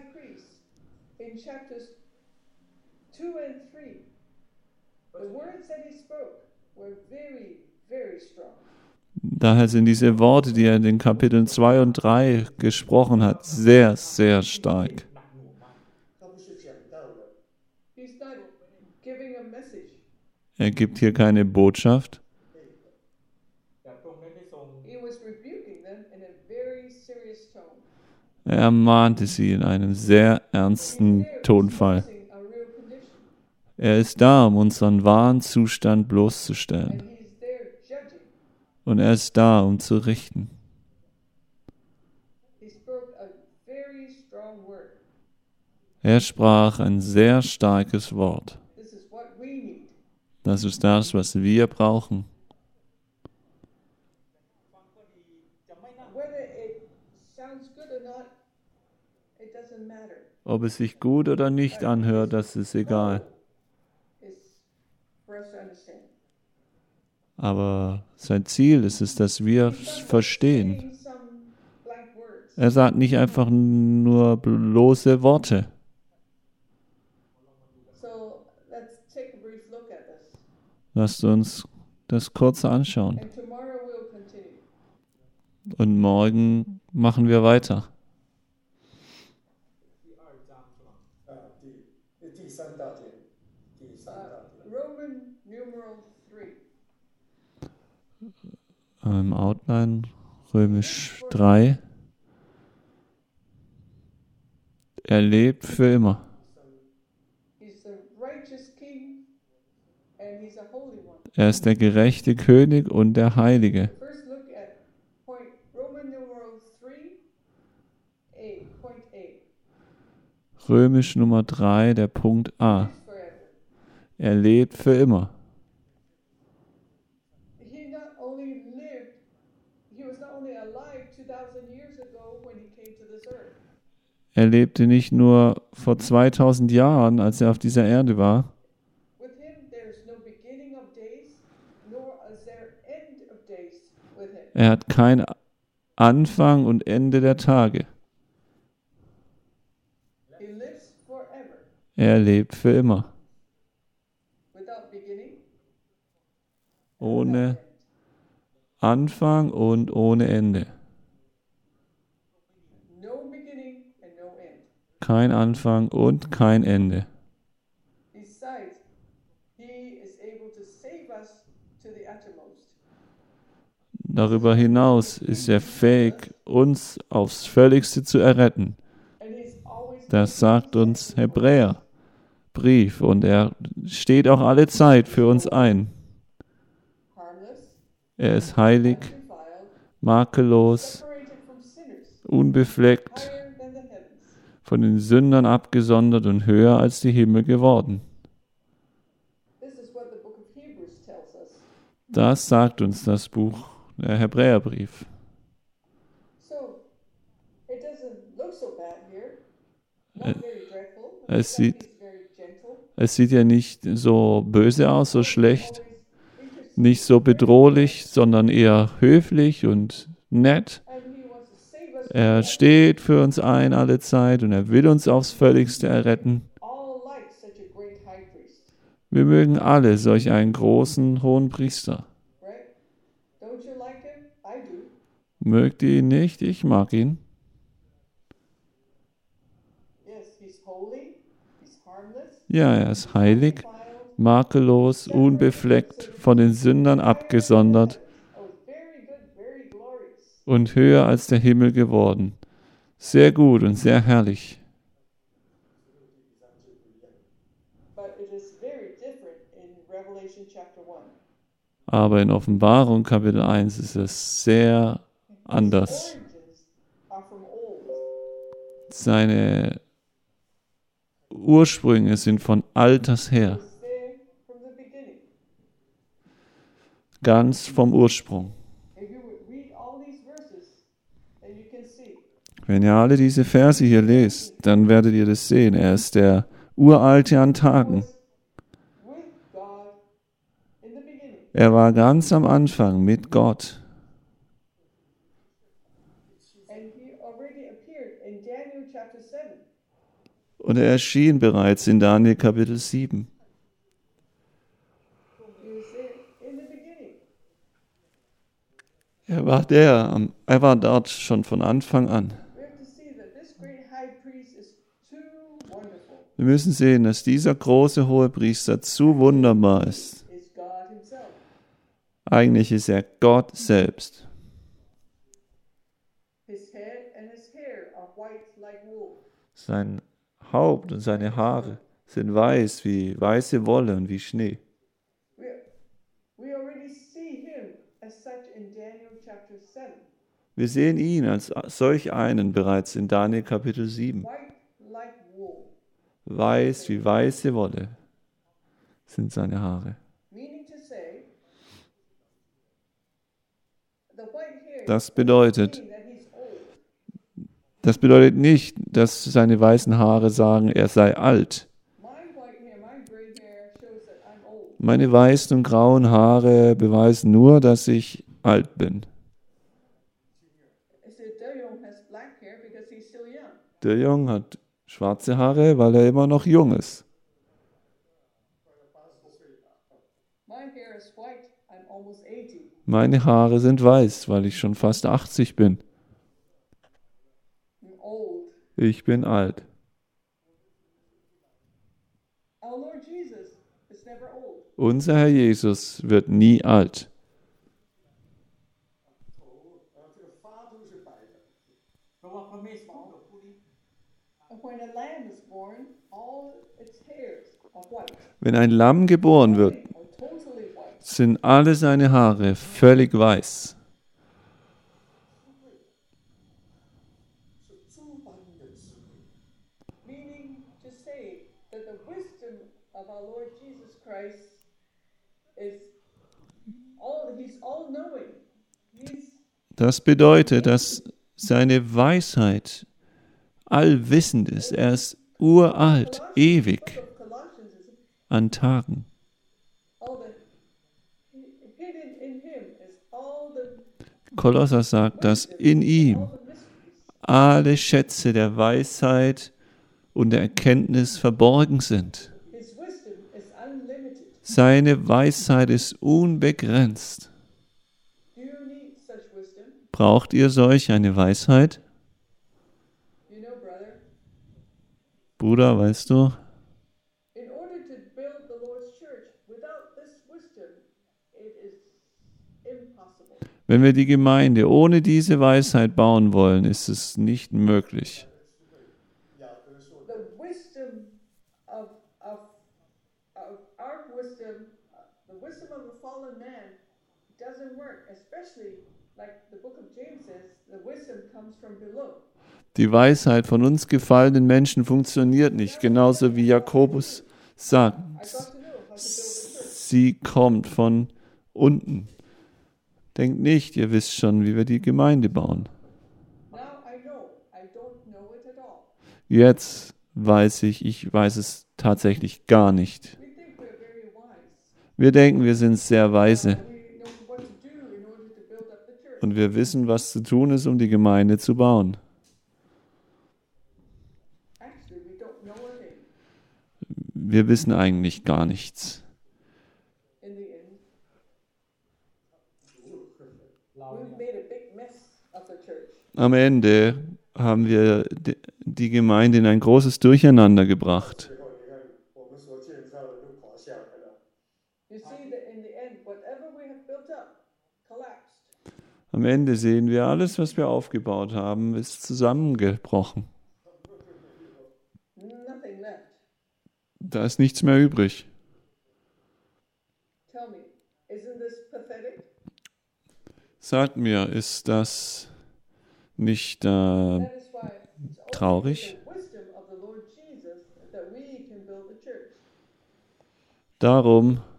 Daher sind diese Worte, die er in den Kapiteln zwei und drei gesprochen hat, sehr, sehr stark. Er gibt hier keine Botschaft. Er ermahnte sie in einem sehr ernsten Tonfall. Er ist da, um unseren wahren Zustand bloßzustellen. Und er ist da, um zu richten. Er sprach ein sehr starkes Wort. Das ist das, was wir brauchen. Ob es sich gut oder nicht anhört, das ist egal. Aber sein Ziel ist es, dass wir verstehen. Er sagt nicht einfach nur bloße Worte. Lasst uns das kurz anschauen. Und morgen machen wir weiter. Im Outline Römisch drei. Er lebt für immer. He's the righteous king and he's a holy one. Er ist der gerechte König und der Heilige. First look at point Roman numeral three, A, point A. Römisch Nummer drei, der Punkt A. Lives forever. Er lebt für immer. He not only lived, he was not only alive two thousand years ago when he came to this earth. Er lebte nicht nur vor zweitausend Jahren, als er auf dieser Erde war. With him there is no beginning of days, nor is there end of days with him. Er hat kein Anfang und Ende der Tage. He lives forever, Er lebt für immer. without beginning, Ohne without end. Anfang und ohne Ende. No beginning and no end. Kein Anfang und kein Ende. Besides, he is able to save us to the uttermost. Darüber hinaus ist er fähig, uns aufs Völligste zu erretten. And he's always Das sagt uns Hebräerbrief und er steht auch alle Zeit für uns ein. harmless, Er ist heilig, undefiled, makellos, separated from sinners, unbefleckt, higher than the heavens. von den Sündern abgesondert und höher als die Himmel geworden. This is what the book of Hebrews tells us. Das sagt uns das Buch, der Hebräerbrief. So, it doesn't look so bad here. Not very dreadful. es sieht- He's very gentle. Es sieht ja nicht so böse aus, so schlecht, Always interceding. nicht so bedrohlich, sondern eher höflich und nett. And he wants to save us Er steht für uns ein alle Zeit und er will uns aufs Völligste erretten. all like such a great high priest. Wir mögen alle solch einen großen hohen Priester. Right? Don't you like him? I do. Mögt ihr ihn nicht? Ich mag ihn. Yes, he's holy. He's harmless. Ja, er ist heilig, Defiled. makellos, unbefleckt, von den Sündern abgesondert Oh, very good, very glorious. und höher als der Himmel geworden. Sehr gut und sehr herrlich. But it is very different in Revelation chapter one. Aber in Offenbarung Kapitel eins ist es sehr anders. His origins are from old. Seine Ursprünge sind von alters her, It was there from the beginning. ganz vom Ursprung. If you would read all these verses, then you can see Wenn ihr alle diese Verse hier lest, dann werdet ihr das sehen. Er ist der Uralte an Tagen. with God in the beginning. Er war ganz am Anfang mit Gott. And he already appeared in Daniel chapter seven. Und er erschien bereits in Daniel Kapitel sieben. He was there in the beginning. Er war der, am- er war dort schon von Anfang an. We have to see that this great high priest is too wonderful. Wir müssen sehen, dass dieser große hohe Priester zu wunderbar ist. Is God himself. Eigentlich ist er Gott selbst. His head and his hair are white like wool. Sein Haupt und seine Haare sind weiß wie weiße Wolle und wie Schnee. We, we already see him as such in Daniel chapter seven. Wir sehen ihn als solch einen bereits in Daniel Kapitel sieben. White like wool. Weiß wie weiße Wolle sind seine Haare. Meaning to say, the white hair Das bedeutet, meaning that he's old. das bedeutet nicht, dass seine weißen Haare sagen, er sei alt. My white hair, my gray hair shows that I'm old. Meine weißen und grauen Haare beweisen nur, dass ich alt bin. I said, Dayong has black hair because he's still young. Der Jung hat schwarze Haare, weil er immer noch jung ist. My hair is white. I'm almost eighty. Meine Haare sind weiß, weil ich schon fast achtzig bin. I'm old. Ich bin alt. Our Lord Jesus is never old. Unser Herr Jesus wird nie alt. 头，呃，这个发都是白的， เพราะว่าพระเมสสอนกับผู้นี้ Uh, And when a lamb is born, all its hairs are white, Wenn ein Lamm geboren wird, are totally white. sind alle seine Haare völlig weiß. 是诸般的智慧。 Meaning to say that the wisdom of our Lord Jesus Christ is all, he's all knowing. He's Das bedeutet, dass seine Weisheit allwissend ist. Er ist uralt, ewig book of Colossians is an Tagen. all the hidden in him is all the Kolosser sagt, dass in ihm all the mysteries. alle Schätze der Weisheit und der Erkenntnis verborgen sind. His wisdom is unlimited. Seine Weisheit ist unbegrenzt. Do you need such wisdom? Braucht ihr solch eine Weisheit? You know, brother, Bruder, weißt du, in order to build the Lord's church, without this wisdom, it is impossible. wenn wir die Gemeinde ohne diese Weisheit bauen wollen, ist es nicht möglich. 雅各说 The wisdom of, of, of our wisdom, uh, the wisdom of the fallen man doesn't work, especially like the book of James says, the wisdom comes from below. Die Weisheit von uns gefallenen Menschen funktioniert nicht, genauso wie Jakobus sagt. I got to know how to build a church. Sie kommt von unten. Denkt nicht, ihr wisst schon, wie wir die Gemeinde bauen. Now I know, I don't know it at all. Jetzt weiß ich, ich weiß es tatsächlich gar nicht. We think we're very wise. Wir denken, wir sind sehr weise We know what to do in order to build up the church. und wir wissen, was zu tun ist, um die Gemeinde zu bauen. Actually, we don't know a thing Wir wissen eigentlich gar nichts. in the end. We've made a big mess of the church. Am Ende haben wir de- die Gemeinde in ein großes Durcheinander gebracht. 最后你看我们所建造的都垮下来了。 You see that in the end, whatever we have built up collapsed. Am Ende sehen wir, alles, was wir aufgebaut haben, ist zusammengebrochen. Nothing left. Da ist nichts mehr übrig. Tell me, isn't this pathetic? Sagt mir, ist das nicht äh, That is why it's only traurig? with the wisdom of the Lord Jesus that we can build the church. Darum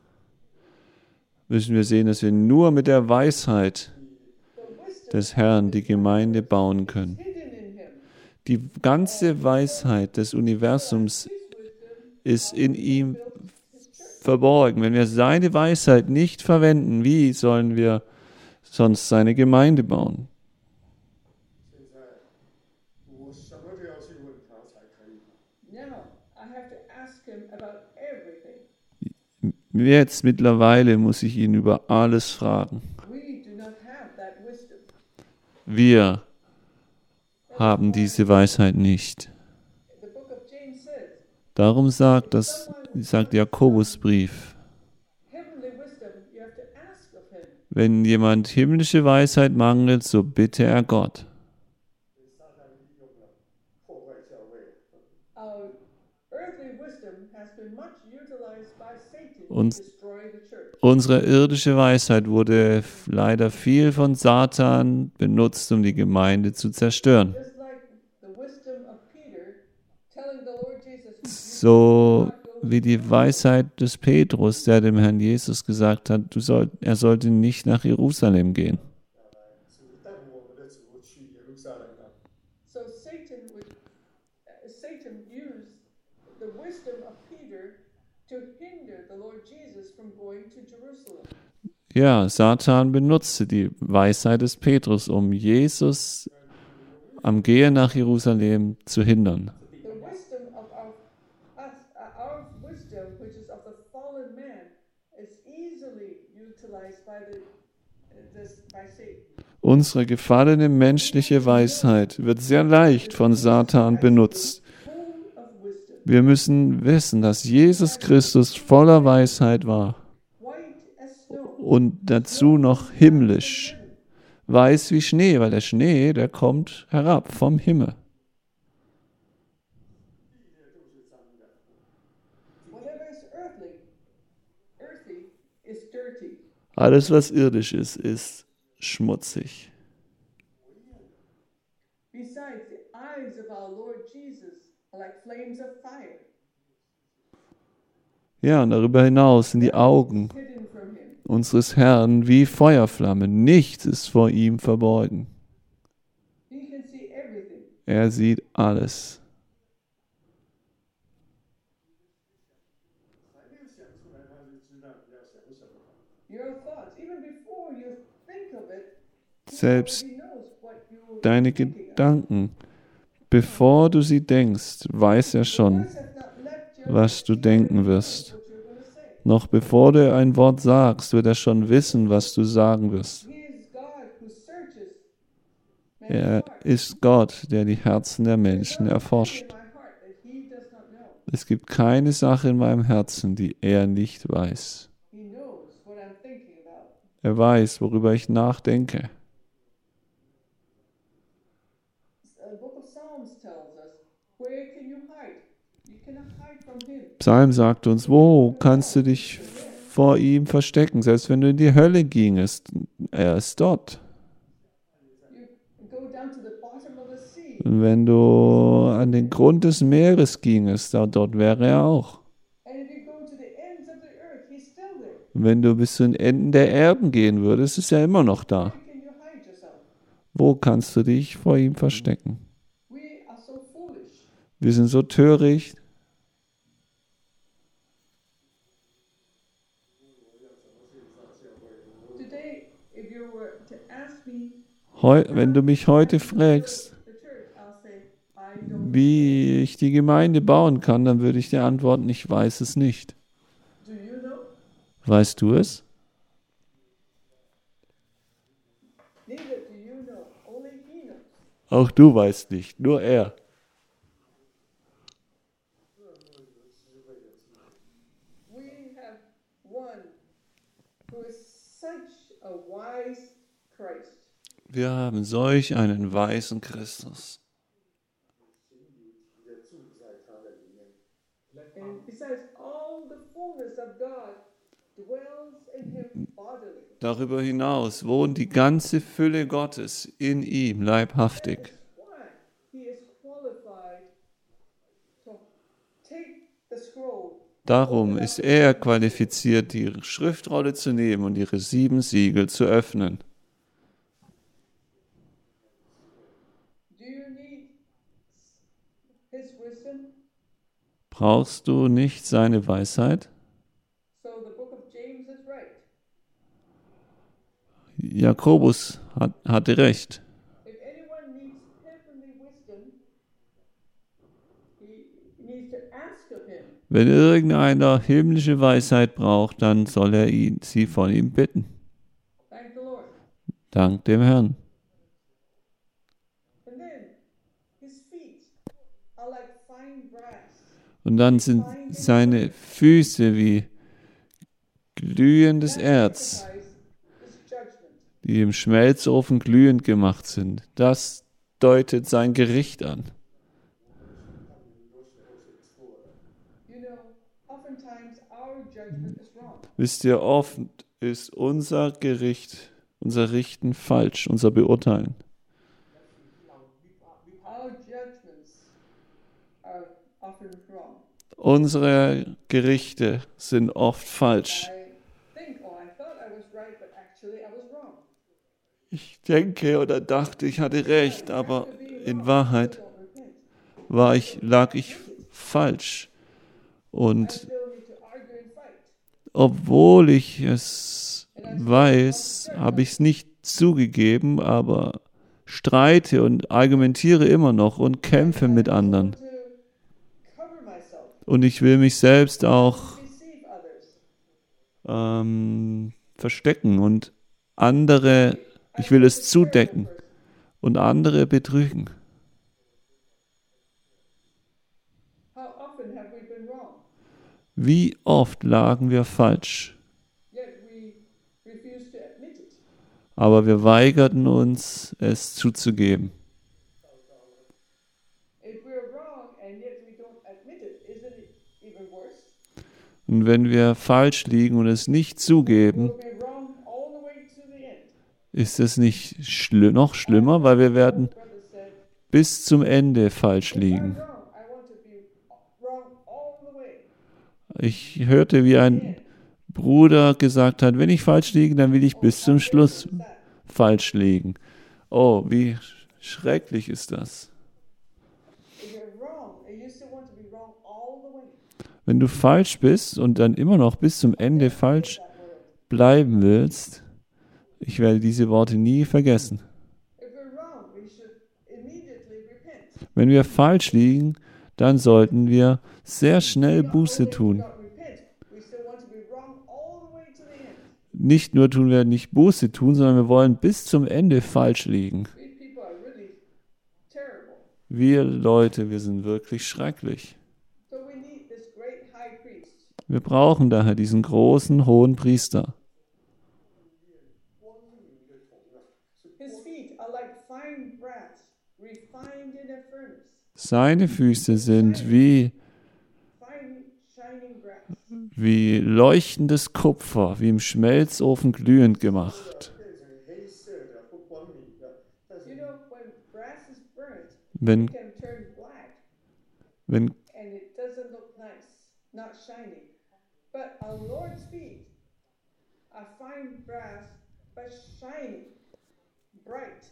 müssen wir sehen, dass wir nur mit der Weisheit The wisdom des Herrn die Gemeinde bauen können. hidden in him. Die ganze Weisheit des Universums His wisdom ist in ihm built his church. verborgen. Wenn wir seine Weisheit nicht verwenden, wie sollen wir sonst seine Gemeinde bauen? 现在我什么都要去问他才可以。 Now I have to ask him about everything. Jetzt mittlerweile muss ich ihn über alles fragen. We do not have that wisdom. Wir haben diese Weisheit nicht. The book of James says, Darum sagt das, sagt Jakobusbrief, heavenly wisdom you have to ask of him. wenn jemand himmlische Weisheit mangelt, so bitte er Gott. 撒旦利用了破坏教会。 Our earthly wisdom has been much utilized by Satan Und- to destroy the church. Unsere irdische Weisheit wurde leider viel von Satan benutzt, um die Gemeinde zu zerstören. Just like the wisdom of Peter telling the Lord Jesus, "You So cannot go wie die Weisheit des Petrus, der dem Herrn Jesus gesagt hat, du soll, er sollte nicht nach Jerusalem gehen. 主但我们的主去耶路撒冷了。 So Satan would, uh, Satan used the wisdom of Peter to hinder the Lord Jesus from going to Jerusalem. Ja, Satan benutzte die Weisheit des Petrus, um Jesus am Gehen nach Jerusalem zu hindern. The wisdom of our, us, uh, our wisdom, which is of the fallen man, is easily utilized by the uh, this by Satan. Unsere gefallene menschliche Weisheit wird sehr leicht von Satan benutzt. Full of wisdom, Wir müssen wissen, dass Jesus Christus voller Weisheit war white as snow. und dazu noch himmlisch, weiß wie Schnee, weil der Schnee, der kommt herab vom Himmel. earthly, earthy is dirty. Alles, was irdisch ist, ist schmutzig. Besides, the eyes of our Lord Jesus are like flames of fire, Ja, und darüber hinaus sind die Augen hidden from him. unseres Herrn wie Feuerflammen. Nichts ist vor ihm verborgen. He can see everything. Er sieht alles. 还没有想出来，他就知道你要想什么。 Your thoughts, even before you think of it, Selbst he knows what you deine Gedanken, bevor du sie denkst, weiß er schon, words have not left your was du denken wirst. what you're going to say. Noch bevor du ein Wort sagst, wird er schon wissen, was du sagen wirst. He is God who searches man's Er heart. ist Gott, der die Herzen der Menschen erforscht. In my heart that he does not know. Es gibt keine Sache in meinem Herzen, die er nicht weiß. He knows what I'm thinking about. Er weiß, worüber ich nachdenke. The book of Psalms tells us, where can you hide? You cannot hide from him. Psalm sagt uns, wo kannst du dich vor ihm verstecken? Selbst wenn du in die Hölle gingest, er ist dort. You go down to the bottom of the sea. Und wenn du an den Grund des Meeres gingest, da- dort wäre er auch. And if you go to the ends of the earth, he's still there. Und wenn du bis zu den Enden der Erden gehen würdest, ist er immer noch da. Where can you hide yourself? Wo kannst du dich vor ihm verstecken? We are so foolish. Wir sind so töricht. Today, if you were to ask me Heu, wenn du mich heute fragst, the church, I'll say, I don't. wie ich die Gemeinde bauen kann, dann würde ich dir antworten, ich weiß es nicht. Do you know? Weißt du es? Neither do you know. Only he knows. Auch du weißt nicht, nur er. We have one who is such a wise Christ. Wir haben solch einen weisen Christus. 心里体的住在他的里面。 And besides, all the fullness of God dwells in him bodily. Darüber hinaus wohnt die ganze Fülle Gottes in ihm leibhaftig. Why? He is qualified to take the scroll. Darum ist er qualifiziert, die Schriftrolle zu nehmen und ihre sieben Siegel zu öffnen. Do you need his wisdom? Brauchst du nicht seine Weisheit? So the book of James is right. Jakobus hat, hatte recht. If anyone needs heavenly wisdom, he needs to ask of him. Wenn irgendeiner himmlische Weisheit braucht, dann soll er ihn, sie von ihm bitten. Thank the Lord. Dank dem Herrn. And then his feet are like fine brass. Und dann sind seine Füße wie glühendes Erz, Signifies his judgment. die im Schmelzofen glühend gemacht sind. Das deutet sein Gericht an. You know, oftentimes our judgment is wrong. Wisst ihr, oft ist unser Gericht, unser Richten falsch, unser Beurteilen. Our judgments are often wrong. Unsere Gerichte sind oft falsch. I think, oh, I thought I was right, but actually I was wrong. Ich denke oder dachte, ich hatte recht, aber in Wahrheit Don't repent. war ich, lag ich falsch. Und Still need to argue and fight. obwohl ich es weiß, habe ich es nicht zugegeben, aber streite und argumentiere immer noch und kämpfe mit anderen. To cover myself, Und ich will mich selbst auch deceive others. ähm, verstecken und andere, ich will es zudecken und andere betrügen. How often have we been wrong? Wie oft lagen wir falsch, Yet we refuse to admit it. aber wir weigerten uns, es zuzugeben. If we're wrong and yet we don't admit it, isn't it even worse? Und wenn wir falsch liegen und es nicht zugeben, we'll be wrong all the way to the end. ist es nicht schli- noch schlimmer, weil wir werden Brother said, bis zum Ende falsch I'm liegen. wrong. I want to be wrong all the way. Ich hörte, wie ein Bruder gesagt hat, wenn ich falsch liege, dann will ich bis zum Schluss falsch liegen. Oh, wie schrecklich ist das. If you're wrong and you still want to be wrong all the way, Wenn du falsch bist und dann immer noch bis zum Ende falsch that word. bleiben willst, ich werde diese Worte nie vergessen. If we're wrong, we should immediately repent. Wenn wir falsch liegen, dann sollten wir sehr schnell Buße tun. Not repent. We still want to be wrong all the way to the end. Nicht nur tun wir nicht Buße tun, sondern wir wollen bis zum Ende falsch liegen. We people are really terrible. Wir Leute, wir sind wirklich schrecklich. So we need this great high priest. Wir brauchen daher diesen großen, hohen Priester. His feet are like fine brass, refined in a furnace. Seine Füße sind wie, Fine shining brass. wie leuchtendes Kupfer, wie im Schmelzofen glühend gemacht. 变成黑色的不光明的，但是 You know, when brass is burnt, Wenn, it can turn black wenn, and it doesn't look nice, not shiny. But our Lord's feet are fine brass, but shining, bright.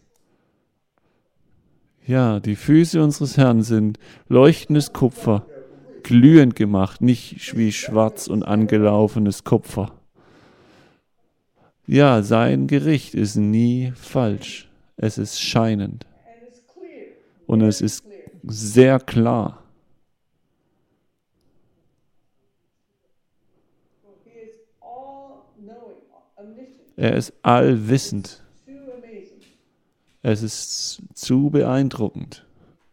ja, die Füße unseres Herrn sind leuchtendes Kupfer, glühend gemacht, nicht wie schwarz und angelaufenes Kupfer. Ja, sein Gericht ist nie falsch. Es ist scheinend And it's clear. und es ist Clear. sehr klar. He is all knowing, omniscient, Er ist allwissend. too amazing. Es ist zu beeindruckend.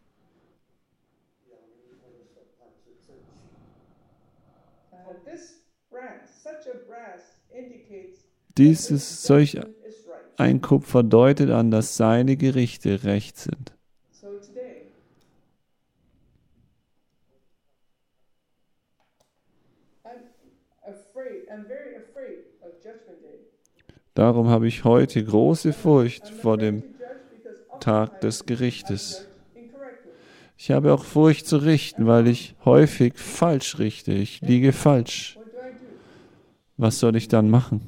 Uh, this brass, such a brass, indicates Dieses solch judgment is right. ein Kupfer deutet an, dass seine Gerichte recht sind. So today, I'm afraid, I'm very afraid of Judgment Day. Darum habe ich heute große Furcht I'm vor afraid dem to judge because Tag des oftentimes I Gerichtes. judge incorrectly. Ich habe auch Furcht zu richten, weil ich häufig falsch richte. Ich liege falsch. What do I do? Was soll ich dann machen?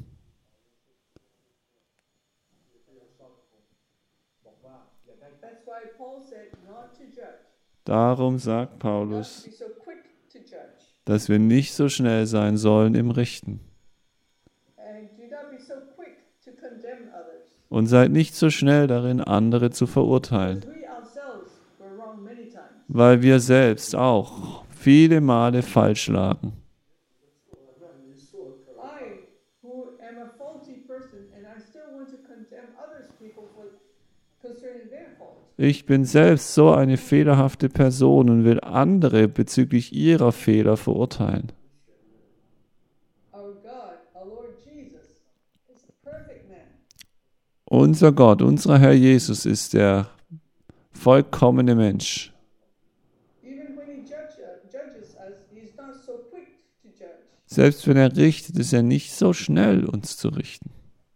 That's why Paul said not to judge. Darum sagt Not Paulus, to be so quick to judge. dass wir nicht so schnell sein sollen im Richten. And do not be so quick to condemn others. Und seid nicht so schnell darin, andere zu verurteilen, Because we ourselves were wrong many times. weil wir selbst auch viele Male falsch lagen. 那你说可 I, who am a faulty person, and I still want to condemn others people for concerning their fault. Ich bin selbst so eine fehlerhafte Person und will andere bezüglich ihrer Fehler verurteilen. Our God, our Lord Jesus, is a perfect man. Unser Gott, unser Herr Jesus ist der vollkommene Mensch. Even when he judge, uh, judges us, he's not so quick to judge. Selbst wenn er richtet, ist er nicht so schnell, uns zu richten.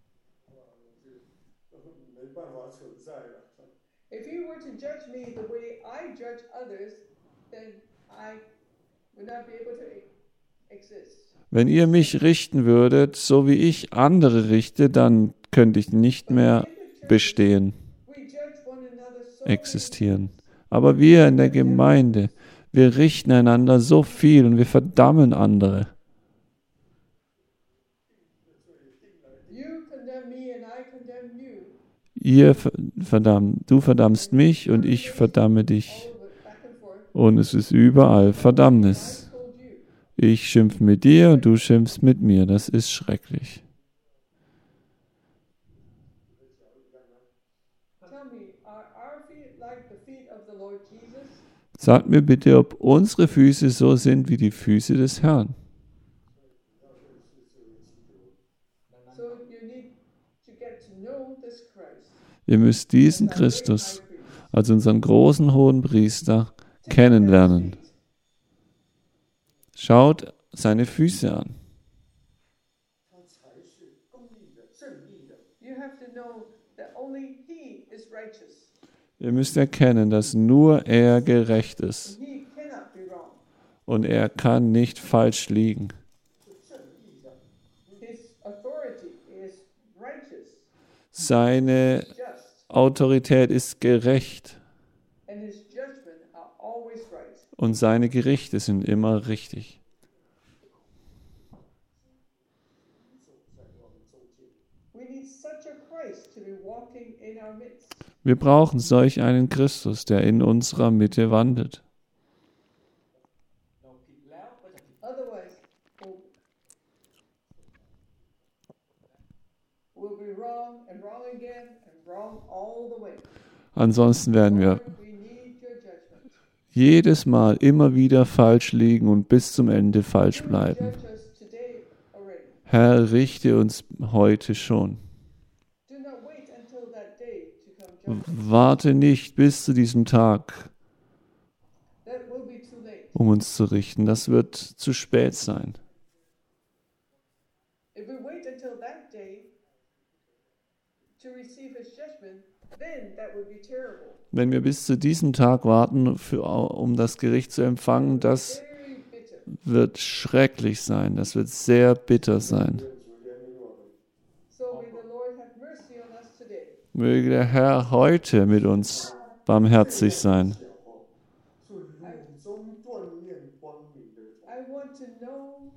没办法存在了。 If he were to judge me the way I judge others, then I would not be able to e- exist. Wenn ihr mich richten würdet, so wie ich andere richte, dann könnte ich nicht mehr bestehen, We judge one another so existieren. Aber wir in der Gemeinde, wir richten einander so viel und wir verdammen andere. You condemn me and I condemn you. Ihr ver- verdammt, du verdammst mich und ich verdamme dich. All of it, back and forth. Und es ist überall Verdammnis. I told you. Ich schimpf mit dir und du schimpfst mit mir. Das ist schrecklich. Tell me, are our feet like the feet of the Lord Jesus? Sagt mir bitte, ob unsere Füße so sind wie die Füße des Herrn. So you need to get to know this Christ. Ihr müsst diesen as our great Christus high priest. als unseren großen hohen Priester kennenlernen. Schaut seine Füße an. 他才是公义的、正义的。 You have to know that only He is righteous. Ihr müsst erkennen, dass nur er gerecht ist He cannot be wrong. und er kann nicht falsch liegen. 是正义的， His authority is righteous, Seine just, Autorität ist gerecht and His judgment are always right. und seine Gerichte sind immer richtig. 走在我们中间。 We need such a Christ to be walking in our midst. Wir brauchen solch einen Christus, der in unserer Mitte wandelt. Otherwise, we'll, we'll be wrong and wrong again and wrong all the way. Ansonsten werden wir Lord, we need your judgment. jedes Mal immer wieder falsch liegen und bis zum Ende falsch bleiben. Judge us today already. Herr, richte uns heute schon. Do not wait until that day to come judge. Warte nicht bis zu diesem Tag, That will be too late. um uns zu richten. Das wird zu spät sein. If we wait until that day to receive his judgment, then that would be terrible. Wenn wir bis zu diesem Tag warten, für, um das Gericht zu empfangen, das Very bitter. wird schrecklich sein. Das wird sehr bitter sein. 愿主怜悯我们。 So may the Lord have mercy on us today. Möge der Herr heute mit uns barmherzig sein. 是路中锻炼光明的主。 I want to know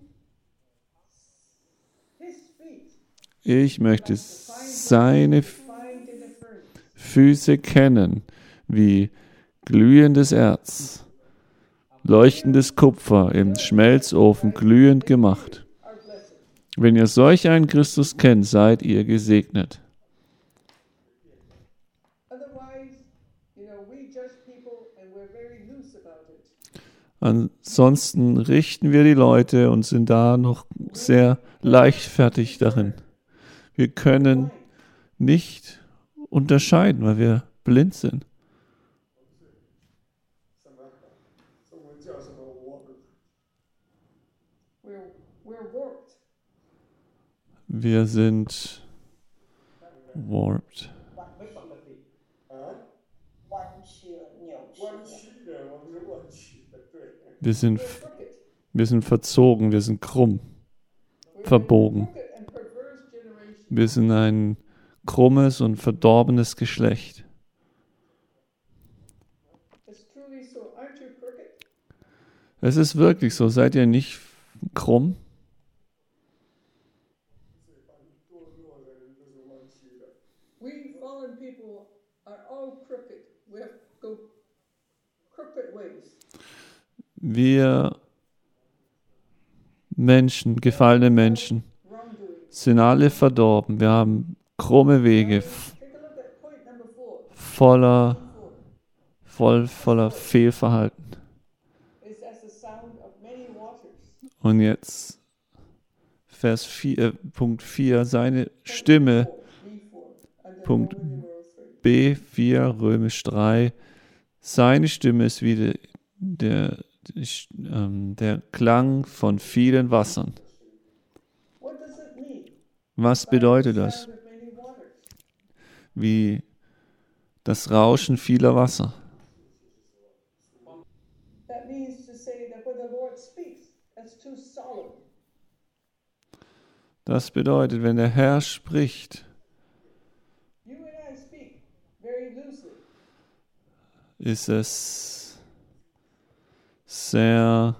his feet. Ich möchte seine Find in the furnace. Füße kennen, wie glühendes Erz, leuchtendes Kupfer im Schmelzofen glühend gemacht. Our blessing. Wenn ihr solch einen Christus kennt, seid ihr gesegnet. Otherwise, you know, we judge people and we're very loose about it. Ansonsten richten wir die Leute und sind da noch sehr leichtfertig darin. Wir können nicht unterscheiden, weil wir blind sind. 什么？中文叫什么？我 We're we're warped. Wir sind warped. ไม่ปกติ啊， 弯曲了、扭曲弯了。 曲的，我们是弯曲的，对。 Wir sind, We're crooked. wir sind verzogen, wir sind krumm, We're verbogen. a crooked and perverse generation. Wir sind ein krummes und verdorbenes Geschlecht. It's truly so. Aren't you crooked? Es ist wirklich so, seid ihr nicht krumm? 这帮堕落的人都是弯曲的。 We fallen people are all crooked. We have go crooked ways. Wir Menschen, gefallene Menschen, Wrongdoing. sind alle verdorben. Wir haben krumme Wege, f- Take a look at point number four. voller, Four voll, voller Fehlverhalten. is as the sound of many waters. Und jetzt Vers vier, äh, Punkt vier, seine Stimme, B four. Under Punkt Roman numeral three. B vier, Römisch drei, seine Stimme ist wie der, der, ähm, der Klang von vielen Wassern. What does it mean? Was By bedeutet the das? sound of many waters. Wie das Rauschen vieler Wasser. That means to say that when the Lord speaks, that's too solemn. Das bedeutet, wenn der Herr spricht, You and I speak very loosely. ist es sehr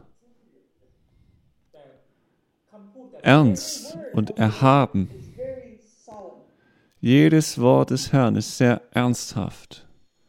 คำพูดแต่ ernst und erhaben. It's very solemn. Jedes Wort des Herrn ist sehr ernsthaft.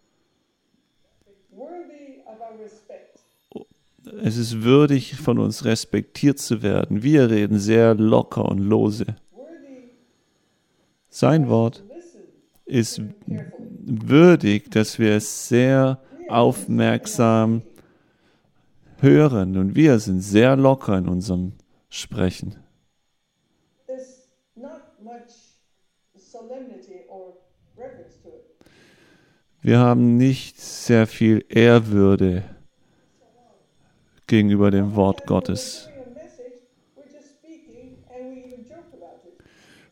Worthy of our respect. Es ist würdig, von uns respektiert zu werden. Wir reden sehr locker und lose. Worthy Sein Wort to listen ist carefully. würdig, dass wir es sehr aufmerksam hören. Und wir sind sehr locker in unserem Sprechen. There's not much solemnity or reverence to it. Wir haben nicht sehr viel Ehrwürde gegenüber dem Wort Gottes. When we're hearing a message,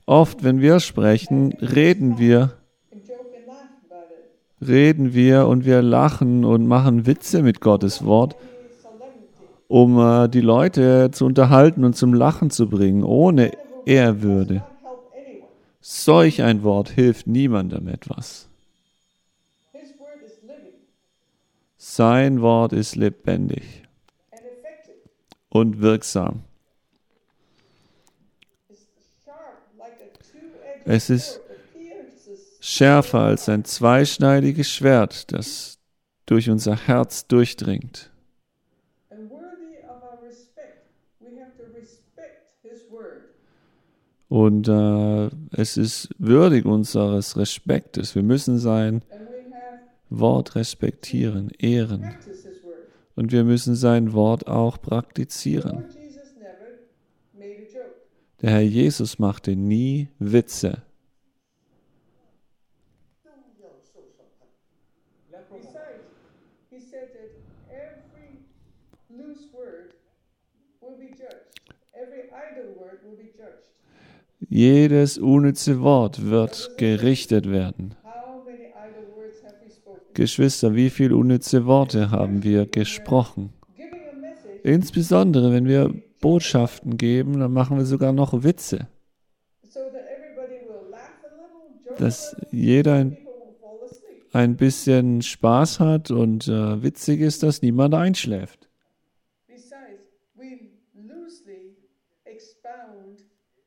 Oft, wenn wir sprechen, reden wir, and joke and laugh about it. reden wir und wir lachen und machen Witze mit Gottes Wort, Any solemnity. um äh, die Leute zu unterhalten und zum Lachen zu bringen, ohne Ehrwürde. Not help anyone. Solch ein Wort hilft niemandem etwas. His word is living Sein Wort ist lebendig and effective. und wirksam. It's sharp like a two-edged Es ist sword that pierces schärfer als ein zweischneidiges Schwert, das durch unser Herz durchdringt. and worthy of our respect. We have to respect his word. Und äh, es ist würdig unseres Respektes. Wir müssen sein And we have Wort respektieren, ehren. practice his word. Und wir müssen sein Wort auch The praktizieren. Lord Jesus never made a joke. Der Herr Jesus machte nie Witze. 都要受审判。 Besides, he said that every loose word will be judged. Every idle word will be judged. Jedes unnütze Wort wird gerichtet werden. How many idle words have we spoken? Geschwister, wie viele unnütze Worte haben wir gesprochen? Giving a message Insbesondere, wenn wir Botschaften geben, dann machen wir sogar noch Witze, so that everybody will laugh a little, joke dass a little, jeder ein, people will fall asleep. ein bisschen Spaß hat und äh, witzig ist, dass niemand einschläft. Besides, we loosely expound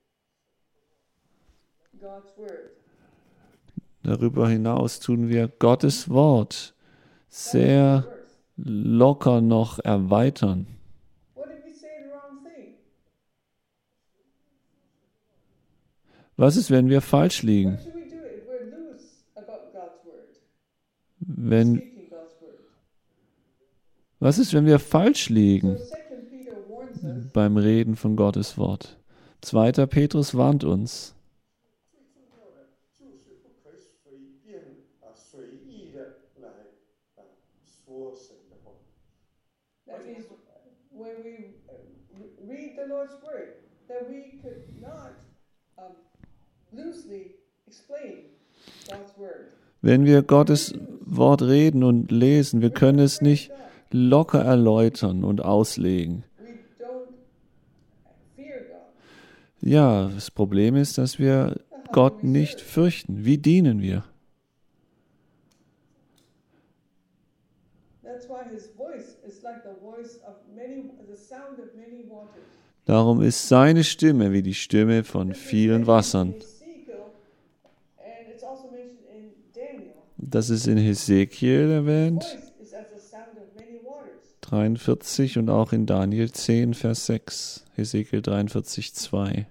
God's word. Darüber hinaus tun wir Gottes Wort sehr Verse. locker noch erweitern. What if we say the wrong thing? Was ist, wenn wir falsch liegen? What should we do if we're loose about God's word? Wenn, Speaking God's word. was ist, wenn wir falsch So liegen Second Peter warns us beim Reden von Gottes Wort? Zweiter Petrus warnt uns. 最重要的就是不可随便啊随意的来啊说神的话。 that means when we uh, re- read the Lord's word, that we could not um, loosely explain God's word. Wenn wir Gottes Wort reden und lesen, wir können es nicht locker erläutern und auslegen. We don't fear God. Ja, das Problem ist, dass wir Gott nicht fürchten. Wie dienen wir? That's why his voice is like the voice of many, the sound of many waters. Darum ist seine Stimme wie die Stimme von vielen Wassern. Ezekiel, and it's also mentioned in Daniel. Das ist in Hesekiel erwähnt, Voice is as the sound of many waters. dreiundvierzig, und auch in Daniel zehn, Vers sechs. Hesekiel dreiundvierzig, zwei.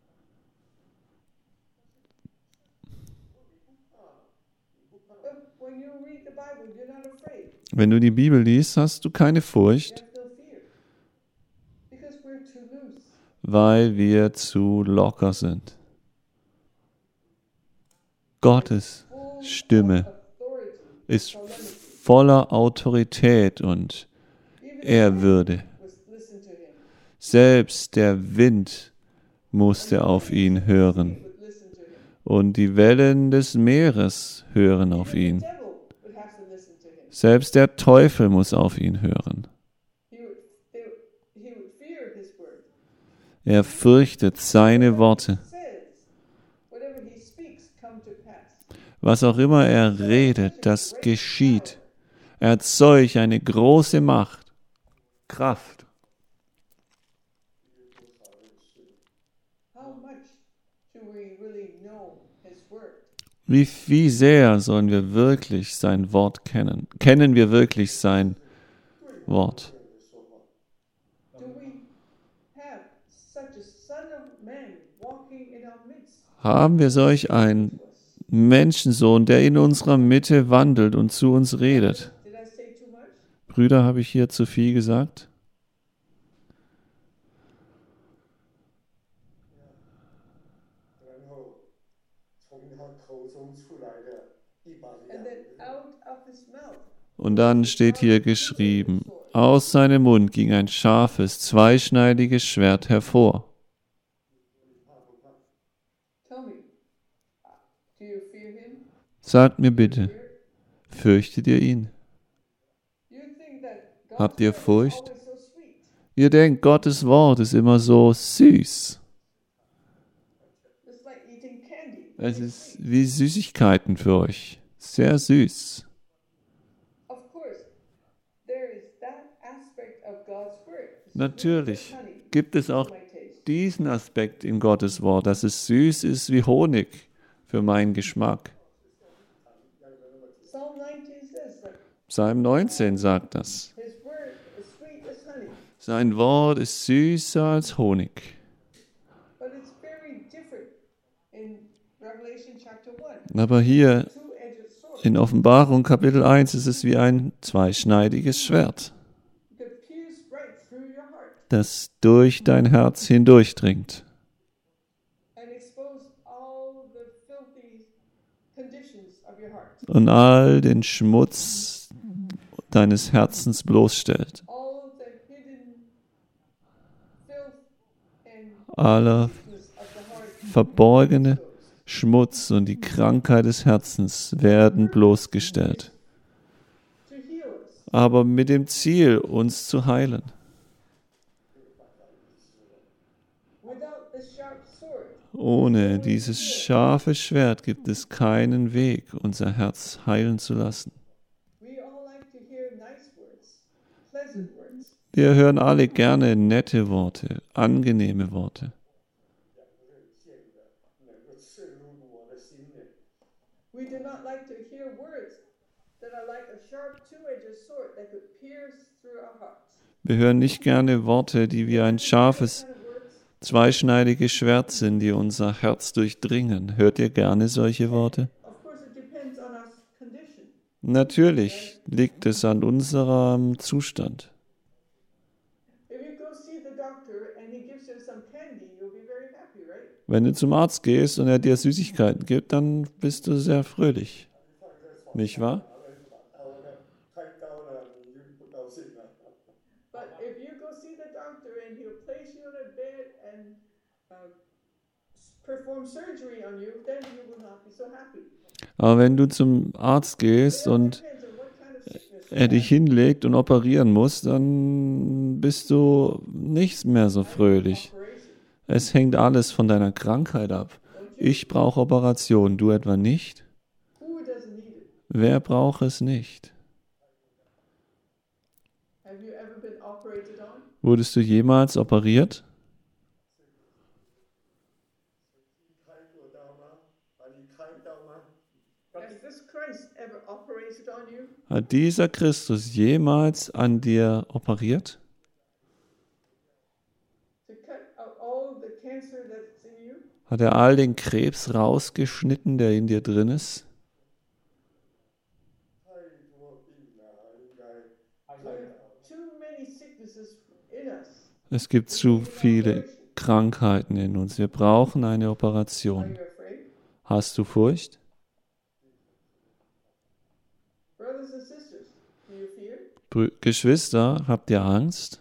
But when you read the Bible, you're not afraid. Wenn du die Bibel liest, hast du keine You Furcht, have no fear. Because we're too loose. weil wir zu locker sind. Gottes Full Stimme of authority, ist solemnity. voller Autorität und Even Ehrwürde. was listen to him. Selbst der Wind musste auf ihn hören, Would listen to him. und die Wellen des Meeres hören auf ihn. The devil would have to listen to him. Selbst der Teufel muss auf ihn hören. He would, they, would- he would fear his word. Er fürchtet seine Worte. Says, whatever he speaks, come to pass. Was auch immer er redet, das geschieht. Er hat solch eine große Macht, Kraft. How much do we really know his word? Wie, wie sehr sollen wir wirklich sein Wort kennen? Kennen wir wirklich sein Wort? 这样的说话， Do we have such a son of man walking in our midst? Haben wir solch einen Menschensohn, der in unserer Mitte wandelt und zu uns redet? Did I say too much? Brüder, habe ich hier zu viel gesagt? 然后从他口中出来的一把 And 两 then out of his mouth, Und dann steht hier geschrieben, aus seinem Mund ging ein scharfes, zweischneidiges Schwert hervor. tell Sagt mir bitte, fürchtet ihr ihn? You think that Habt God's ihr word is Furcht? always so sweet. Ihr denkt, Gottes Wort ist immer so süß. It's like eating candy. Es It's ist sweet. wie Süßigkeiten für euch. Sehr süß. Of course, there is that aspect of God's word. It's Natürlich sweet as honey gibt es to auch my taste. diesen Aspekt in Gottes Wort, dass es süß ist wie Honig für meinen Geschmack. Psalm nineteen says that Psalm neunzehn sagt das. his word is sweet as honey, Sein Wort ist süßer als Honig. but it's very different in Revelation chapter one. Aber hier Two-edged sword in Offenbarung Kapitel eins ist es wie ein zweischneidiges Schwert, that pierces right through your heart das durch dein Herz hindurchdringt and exposes all the filthy conditions of your heart, und all den Schmutz deines Herzens bloßstellt. all the hidden filth and Aller sickness of the heart. verborgene Schmutz und die Krankheit des Herzens werden bloßgestellt, To heal us. aber mit dem Ziel, uns zu heilen. Without the sharp sword, Ohne dieses scharfe Schwert gibt es keinen Weg, unser Herz heilen zu lassen. we all like to hear nice words, pleasant words. Wir hören alle gerne nette Worte, angenehme Worte. 见的能够刺入我的心里。 We do not like to hear words that are like a sharp two-edged sword that could pierce through our hearts. Wir hören nicht gerne Worte, die wie ein scharfes, Kind of words. zweischneidiges Schwert sind, die unser Herz durchdringen. Hört ihr gerne solche Worte? Of course, it depends on our condition. Natürlich liegt es an unserem Zustand. If you go see the doctor and he gives you some candy, you'll be very happy, right? Wenn du zum Arzt gehst und er dir Süßigkeiten gibt, dann bist du sehr fröhlich. 放在床 Nicht wahr? 拿了一把刀呢，开刀了你就不高兴了。 But if you go see the doctor and he'll place you in a bed and uh, s- perform surgery on you, then you will not be so happy. Aber wenn du zum Arzt gehst It all und depends on what kind of sickness you er dich have. hinlegt und operieren muss, dann bist du nicht mehr so fröhlich. Operation, Es hängt alles von deiner Krankheit ab. don't you? Ich brauche Operation, du etwa nicht? Who doesn't need it? Wer braucht es nicht? Have you ever been operated on? Wurdest du jemals operiert? 开过刀吗？把你开刀吗？ Has this Christ ever operated on you? Hat dieser Christus jemals an dir operiert? To cut out all the cancer that's in you? Hat er all den Krebs rausgeschnitten, der in dir drin ist? 太多病了，应该 I 开 like 刀。 Too many sicknesses in us. Es gibt zu viele Krankheiten in uns. Wir brauchen eine Are Operation. you afraid? Hast du Furcht? Brothers and sisters, do you fear? Brü- Geschwister, habt ihr Angst?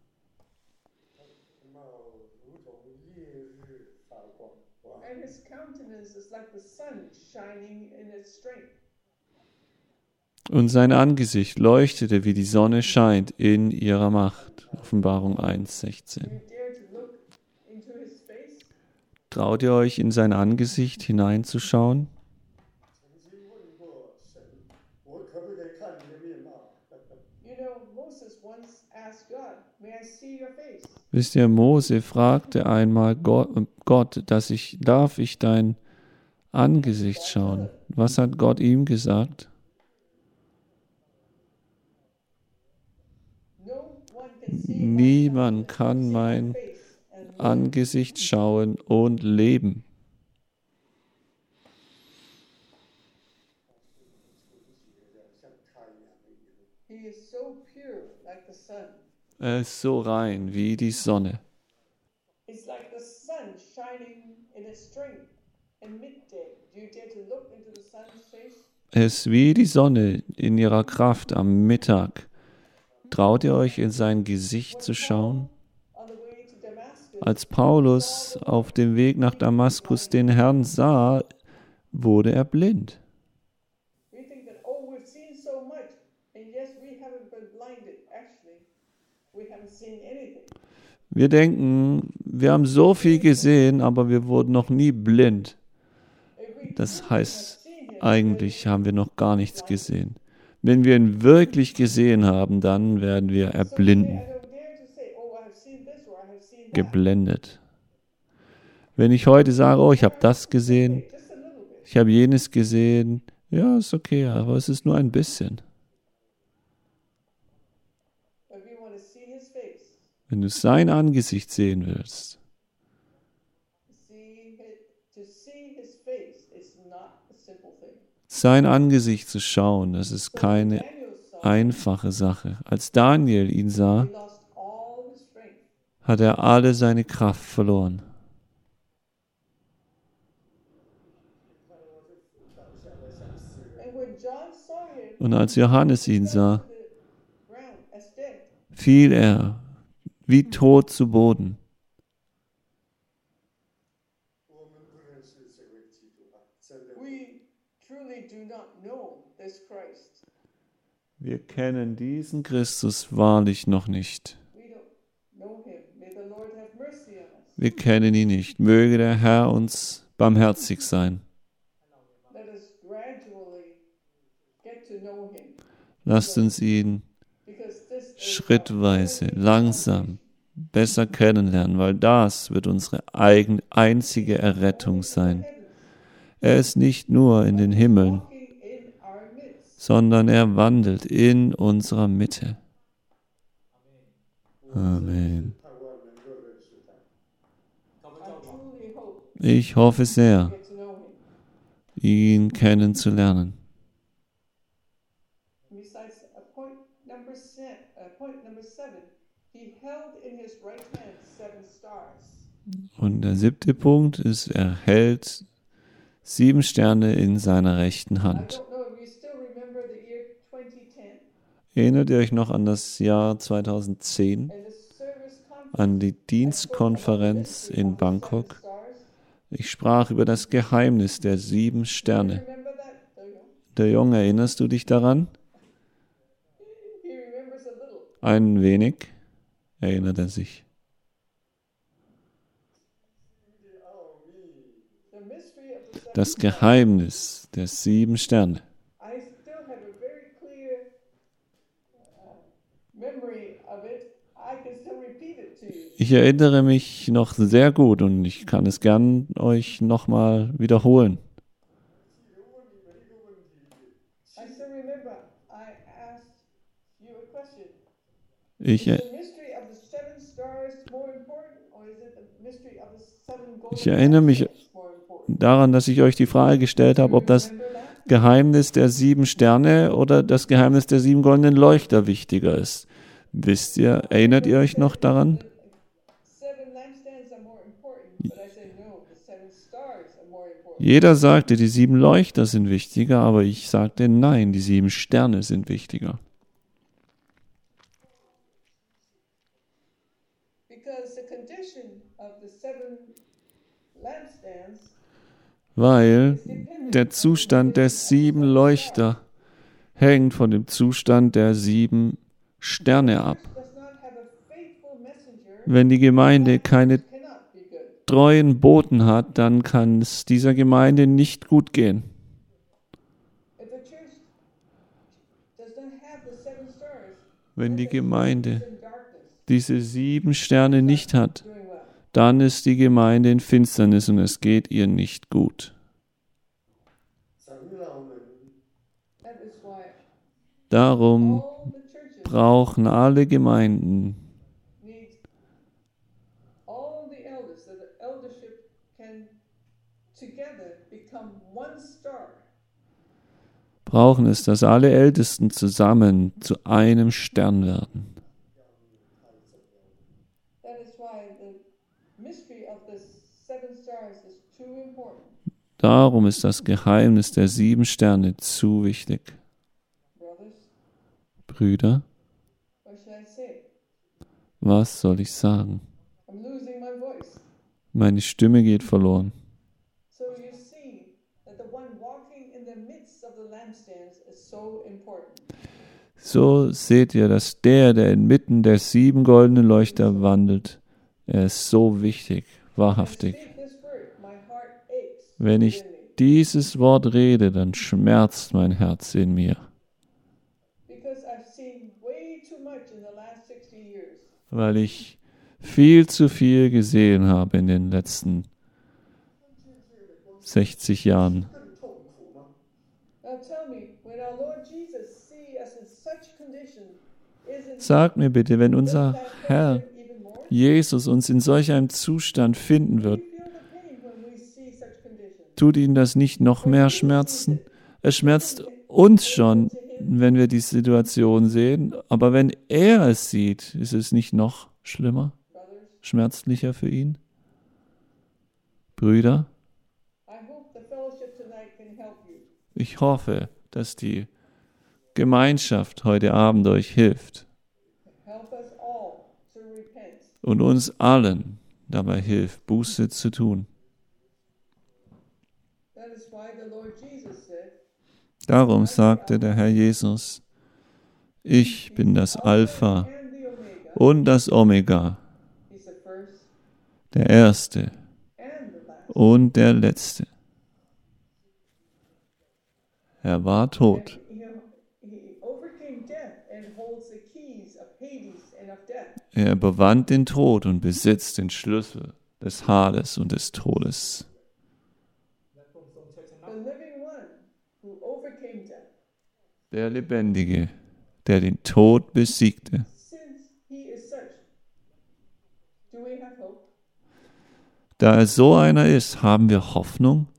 貌如同夜日发光。哇， And his countenance is like the sun shining in its strength. Und sein Angesicht leuchtete, wie die Sonne scheint in ihrer Macht. Offenbarung eins Do sechzehn. you dare to look into his face? Traut ihr euch, in sein Angesicht hineinzuschauen? 曾经问过神，我可不可以看你的面貌？ You know, Moses once asked God, may I see your face? Wisst ihr, Mose fragte einmal Gott, Gott, dass ich, darf ich dein Angesicht schauen? Was hat Gott ihm gesagt? No one can see my Niemand countenance, kann see my mein face and live. Angesicht schauen und leben. 像太阳一样。 He is so pure like the sun. Er ist so rein wie die Sonne. It's like the sun shining in its strength in midday. Do you dare to look into the sun's face? Er ist wie die Sonne in ihrer Kraft am Mittag. Traut ihr euch, in sein Gesicht zu schauen? On the way to Damascus, Als Paulus auf dem Weg nach Damaskus den Herrn sah, wurde er blind. Wir denken, wir haben so viel gesehen, aber wir wurden noch nie blind. Das heißt, eigentlich haben wir noch gar nichts gesehen. Wenn wir ihn wirklich gesehen haben, dann werden wir erblinden, geblendet. Wenn ich heute sage, oh, ich habe das gesehen, ich habe jenes gesehen, ja, ist okay, aber es ist nur ein bisschen. Wenn du sein Angesicht sehen willst, sein Angesicht zu schauen, das ist keine einfache Sache. Als Daniel ihn sah, hat er alle seine Kraft verloren. Und als Johannes ihn sah, fiel er wie tot zu Boden. Wir kennen diesen Christus wahrlich noch nicht. Wir kennen ihn nicht. Möge der Herr uns barmherzig sein. Lasst uns ihn schrittweise, langsam, besser kennenlernen, weil das wird unsere eigen, einzige Errettung sein. Er ist nicht nur in den Himmeln, sondern er wandelt in unserer Mitte. Amen. Ich hoffe sehr, ihn kennenzulernen. Und der siebte Punkt ist, er hält sieben Sterne in seiner rechten Hand. Erinnert ihr euch noch an das Jahr zweitausendzehn, an die Dienstkonferenz in Bangkok? Ich sprach über das Geheimnis der sieben Sterne. Der Junge, erinnerst du dich daran? Ein wenig erinnert er sich. Das Geheimnis der sieben Sterne. Ich erinnere mich noch sehr gut und ich kann es gern euch nochmal wiederholen. Ich, ich erinnere mich daran, dass ich euch die Frage gestellt habe, ob das Geheimnis der sieben Sterne oder das Geheimnis der sieben goldenen Leuchter wichtiger ist. Wisst ihr, erinnert ihr euch noch daran? Jeder sagte, die sieben Leuchter sind wichtiger, aber ich sagte, nein, die sieben Sterne sind wichtiger. Weil der Zustand der sieben Leuchter hängt von dem Zustand der sieben Sterne ab. Wenn die Gemeinde keine treuen Boten hat, dann kann es dieser Gemeinde nicht gut gehen. Wenn die Gemeinde diese sieben Sterne nicht hat, dann ist die Gemeinde in Finsternis und es geht ihr nicht gut. Darum brauchen alle Gemeinden brauchen es, dass alle Ältesten zusammen zu einem Stern werden. Darum ist das Geheimnis der sieben Sterne zu wichtig. Brüder, was soll ich sagen? Meine Stimme geht verloren. So seht ihr, dass der, der inmitten der sieben goldenen Leuchter wandelt, Er ist so wichtig, wahrhaftig. Speak this word, my heart aches Wenn ich within me. dieses Wort rede, dann schmerzt mein Herz in mir, Because I've seen way too much in the last sixty years. weil ich viel zu viel gesehen habe in den letzten sechzig Jahren. 更痛苦吗？ Now tell me, when our Lord Jesus see us in such condition, isn't Sag mir bitte, wenn doesn't unser that hurt Herr him even more? Jesus uns in solch einem Zustand finden We wird, feel the pain when we see such condition. tut ihn das nicht noch mehr schmerzen? Es schmerzt uns schon, wenn wir die Situation sehen, aber wenn er es sieht, ist es nicht noch schlimmer, Brothers, schmerzlicher für ihn? Brüder, I hope the fellowship tonight can help you. ich hoffe, dass die Gemeinschaft heute Abend euch hilft Help us all to repent. und uns allen dabei hilft, Buße zu tun. That is why the Lord Jesus said, Darum sagte der Herr Jesus, ich bin das Alpha and the Omega. und das Omega, He's the first der Erste and the last. und der Letzte. Er war tot, And, you know, he overcame death and holds the keys of Hades and of death. er überwand den Tod und besitzt den Schlüssel des Hades und des Todes. และพระองค์ทรงชัยชนะ The living one who overcame death. Der Lebendige, der den Tod besiegte. Since he is such, do we have hope? Da er so einer ist, haben wir Hoffnung?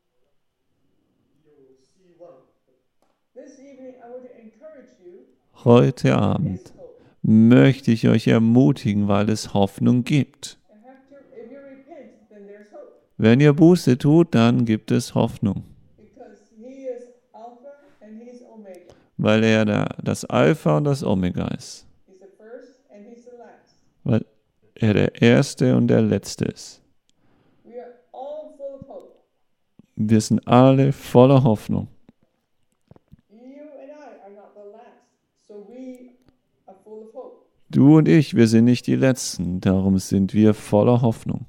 有希望。 This evening I want to encourage you. Heute Abend There's hope. möchte ich euch ermutigen, weil es Hoffnung gibt. And have to, if you repent, then there's hope. Wenn ihr Buße tut, dann gibt es Hoffnung, Because he is Alpha and he's Omega. weil er der, das Alpha und das Omega ist, He's the first and he's the last. weil er der Erste und der Letzte ist. We are all full of hope. Wir sind alle voller Hoffnung. You and I are not the last, so we are full of hope. Du und ich, wir sind nicht die Letzten, darum sind wir voller Hoffnung.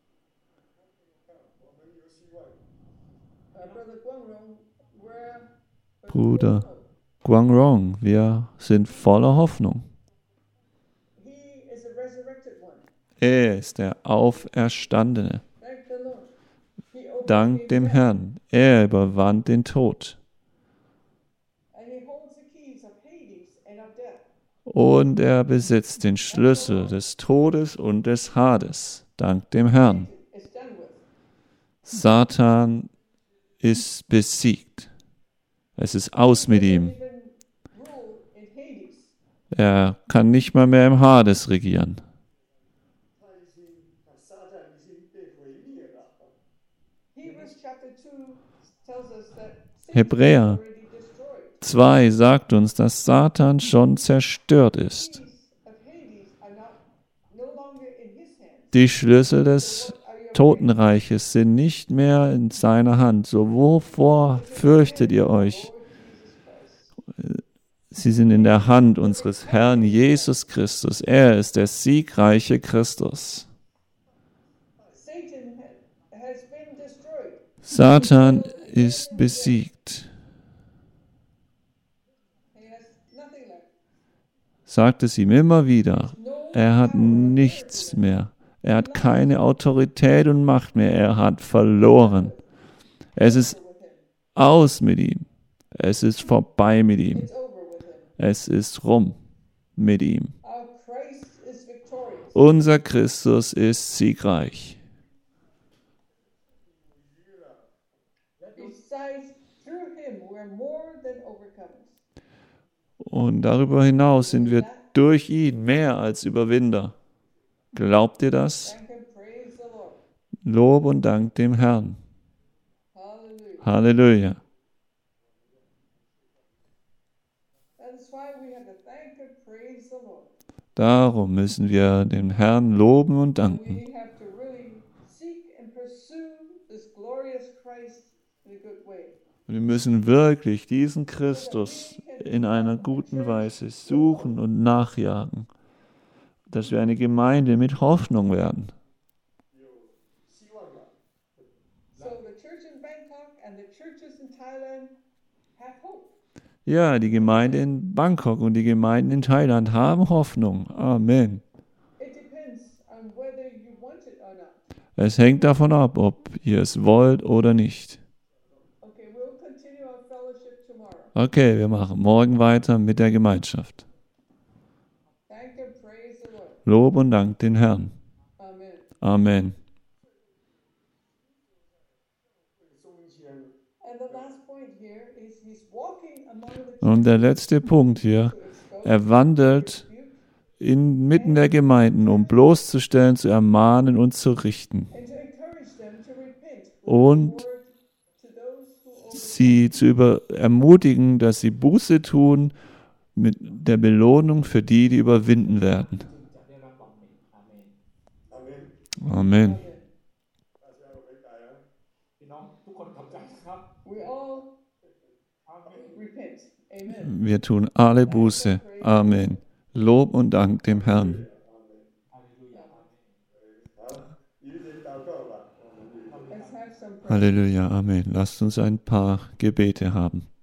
我们有希望。 Uh, Brother Guangrong, we're, we're Bruder. full of hope. Guangrong, wir sind voller Hoffnung. He is the resurrected one. Er ist der Auferstandene. Thank the Lord. He overcame Dank dem death, Herrn. Er überwand den Tod. and he holds the keys of Hades and of death. Und er besitzt den Schlüssel des Todes und des Hades. Dank dem Herrn. It's done with. Satan ist besiegt. Es ist aus mit ihm. Even rule in Hades. Er kann nicht mal mehr im Hades regieren. 他已经，撒旦已经被毁灭了。 Hebrews chapter two tells us that Satan Hebräer is already destroyed. zwei sagt uns, dass Satan schon zerstört ist. Keys of Hades are not no longer in his hands. Die Schlüssel des What are you Totenreiches sind nicht mehr in seiner Hand. So wovor fürchtet ihr euch? Sie sind in der Hand unseres Herrn Jesus Christus. Er ist der siegreiche Christus. Satan ha- has been destroyed. Satan ist besiegt. He has nothing left. Sagt es ihm immer wieder. No Er hat power on nichts mehr. Er hat keine Autorität und Macht mehr. Er hat verloren. Es ist earth with him. aus mit ihm. Es ist vorbei mit ihm. It's over with him. Es ist rum mit ihm. Our Christ is victorious. Unser Christus ist siegreich. Besides, through him we're more than overcomers. Und darüber hinaus sind wir durch ihn mehr als Überwinder. Glaubt ihr das? Thank and praise the Lord. Lob und Dank dem Herrn. Hallelujah. Halleluja. That is why we have to thank and praise the Lord. Darum müssen wir den Herrn loben und danken. We have to really seek and pursue this glorious Christ in a good way. Und wir müssen wirklich diesen Christus in einer guten Weise suchen und nachjagen, dass wir eine Gemeinde mit Hoffnung werden. 有希望了。 So the church in Bangkok and the churches in Thailand have hope. Ja, die Gemeinde in Bangkok und die Gemeinden in Thailand haben Hoffnung. Amen. It depends on whether you want it or not. Es hängt davon ab, ob ihr es wollt oder nicht. Okay, we'll continue our fellowship tomorrow. Okay, wir machen morgen weiter mit der Gemeinschaft. Thank and praise the Lord. Lob und Dank den Herrn. Amen. Amen. 中间 And the last point here is he's walking among the Und der letzte Punkt hier, to expose, er wandelt rebuke, inmitten der Gemeinden, um bloßzustellen, zu ermahnen und zu richten. and to encourage them to repent. Und Word to those who overcome. sie zu über ermutigen, dass sie Buße tun mit der Belohnung für die, die überwinden werden. จะได้รับความเป็นอาเมน 아멘. Amen. Amen. 大家有没改啊？ พี่น้องทุกคนทำใจนะครับ We all อาเมน repent. Amen. Wir tun alle Buße. Amen. Lob und Dank dem Herrn. ฮาเลลูยาอาเมน好，一点祷告吧。我们 Let's have some prayer. Halleluja. Amen. Lasst uns ein paar Gebete haben.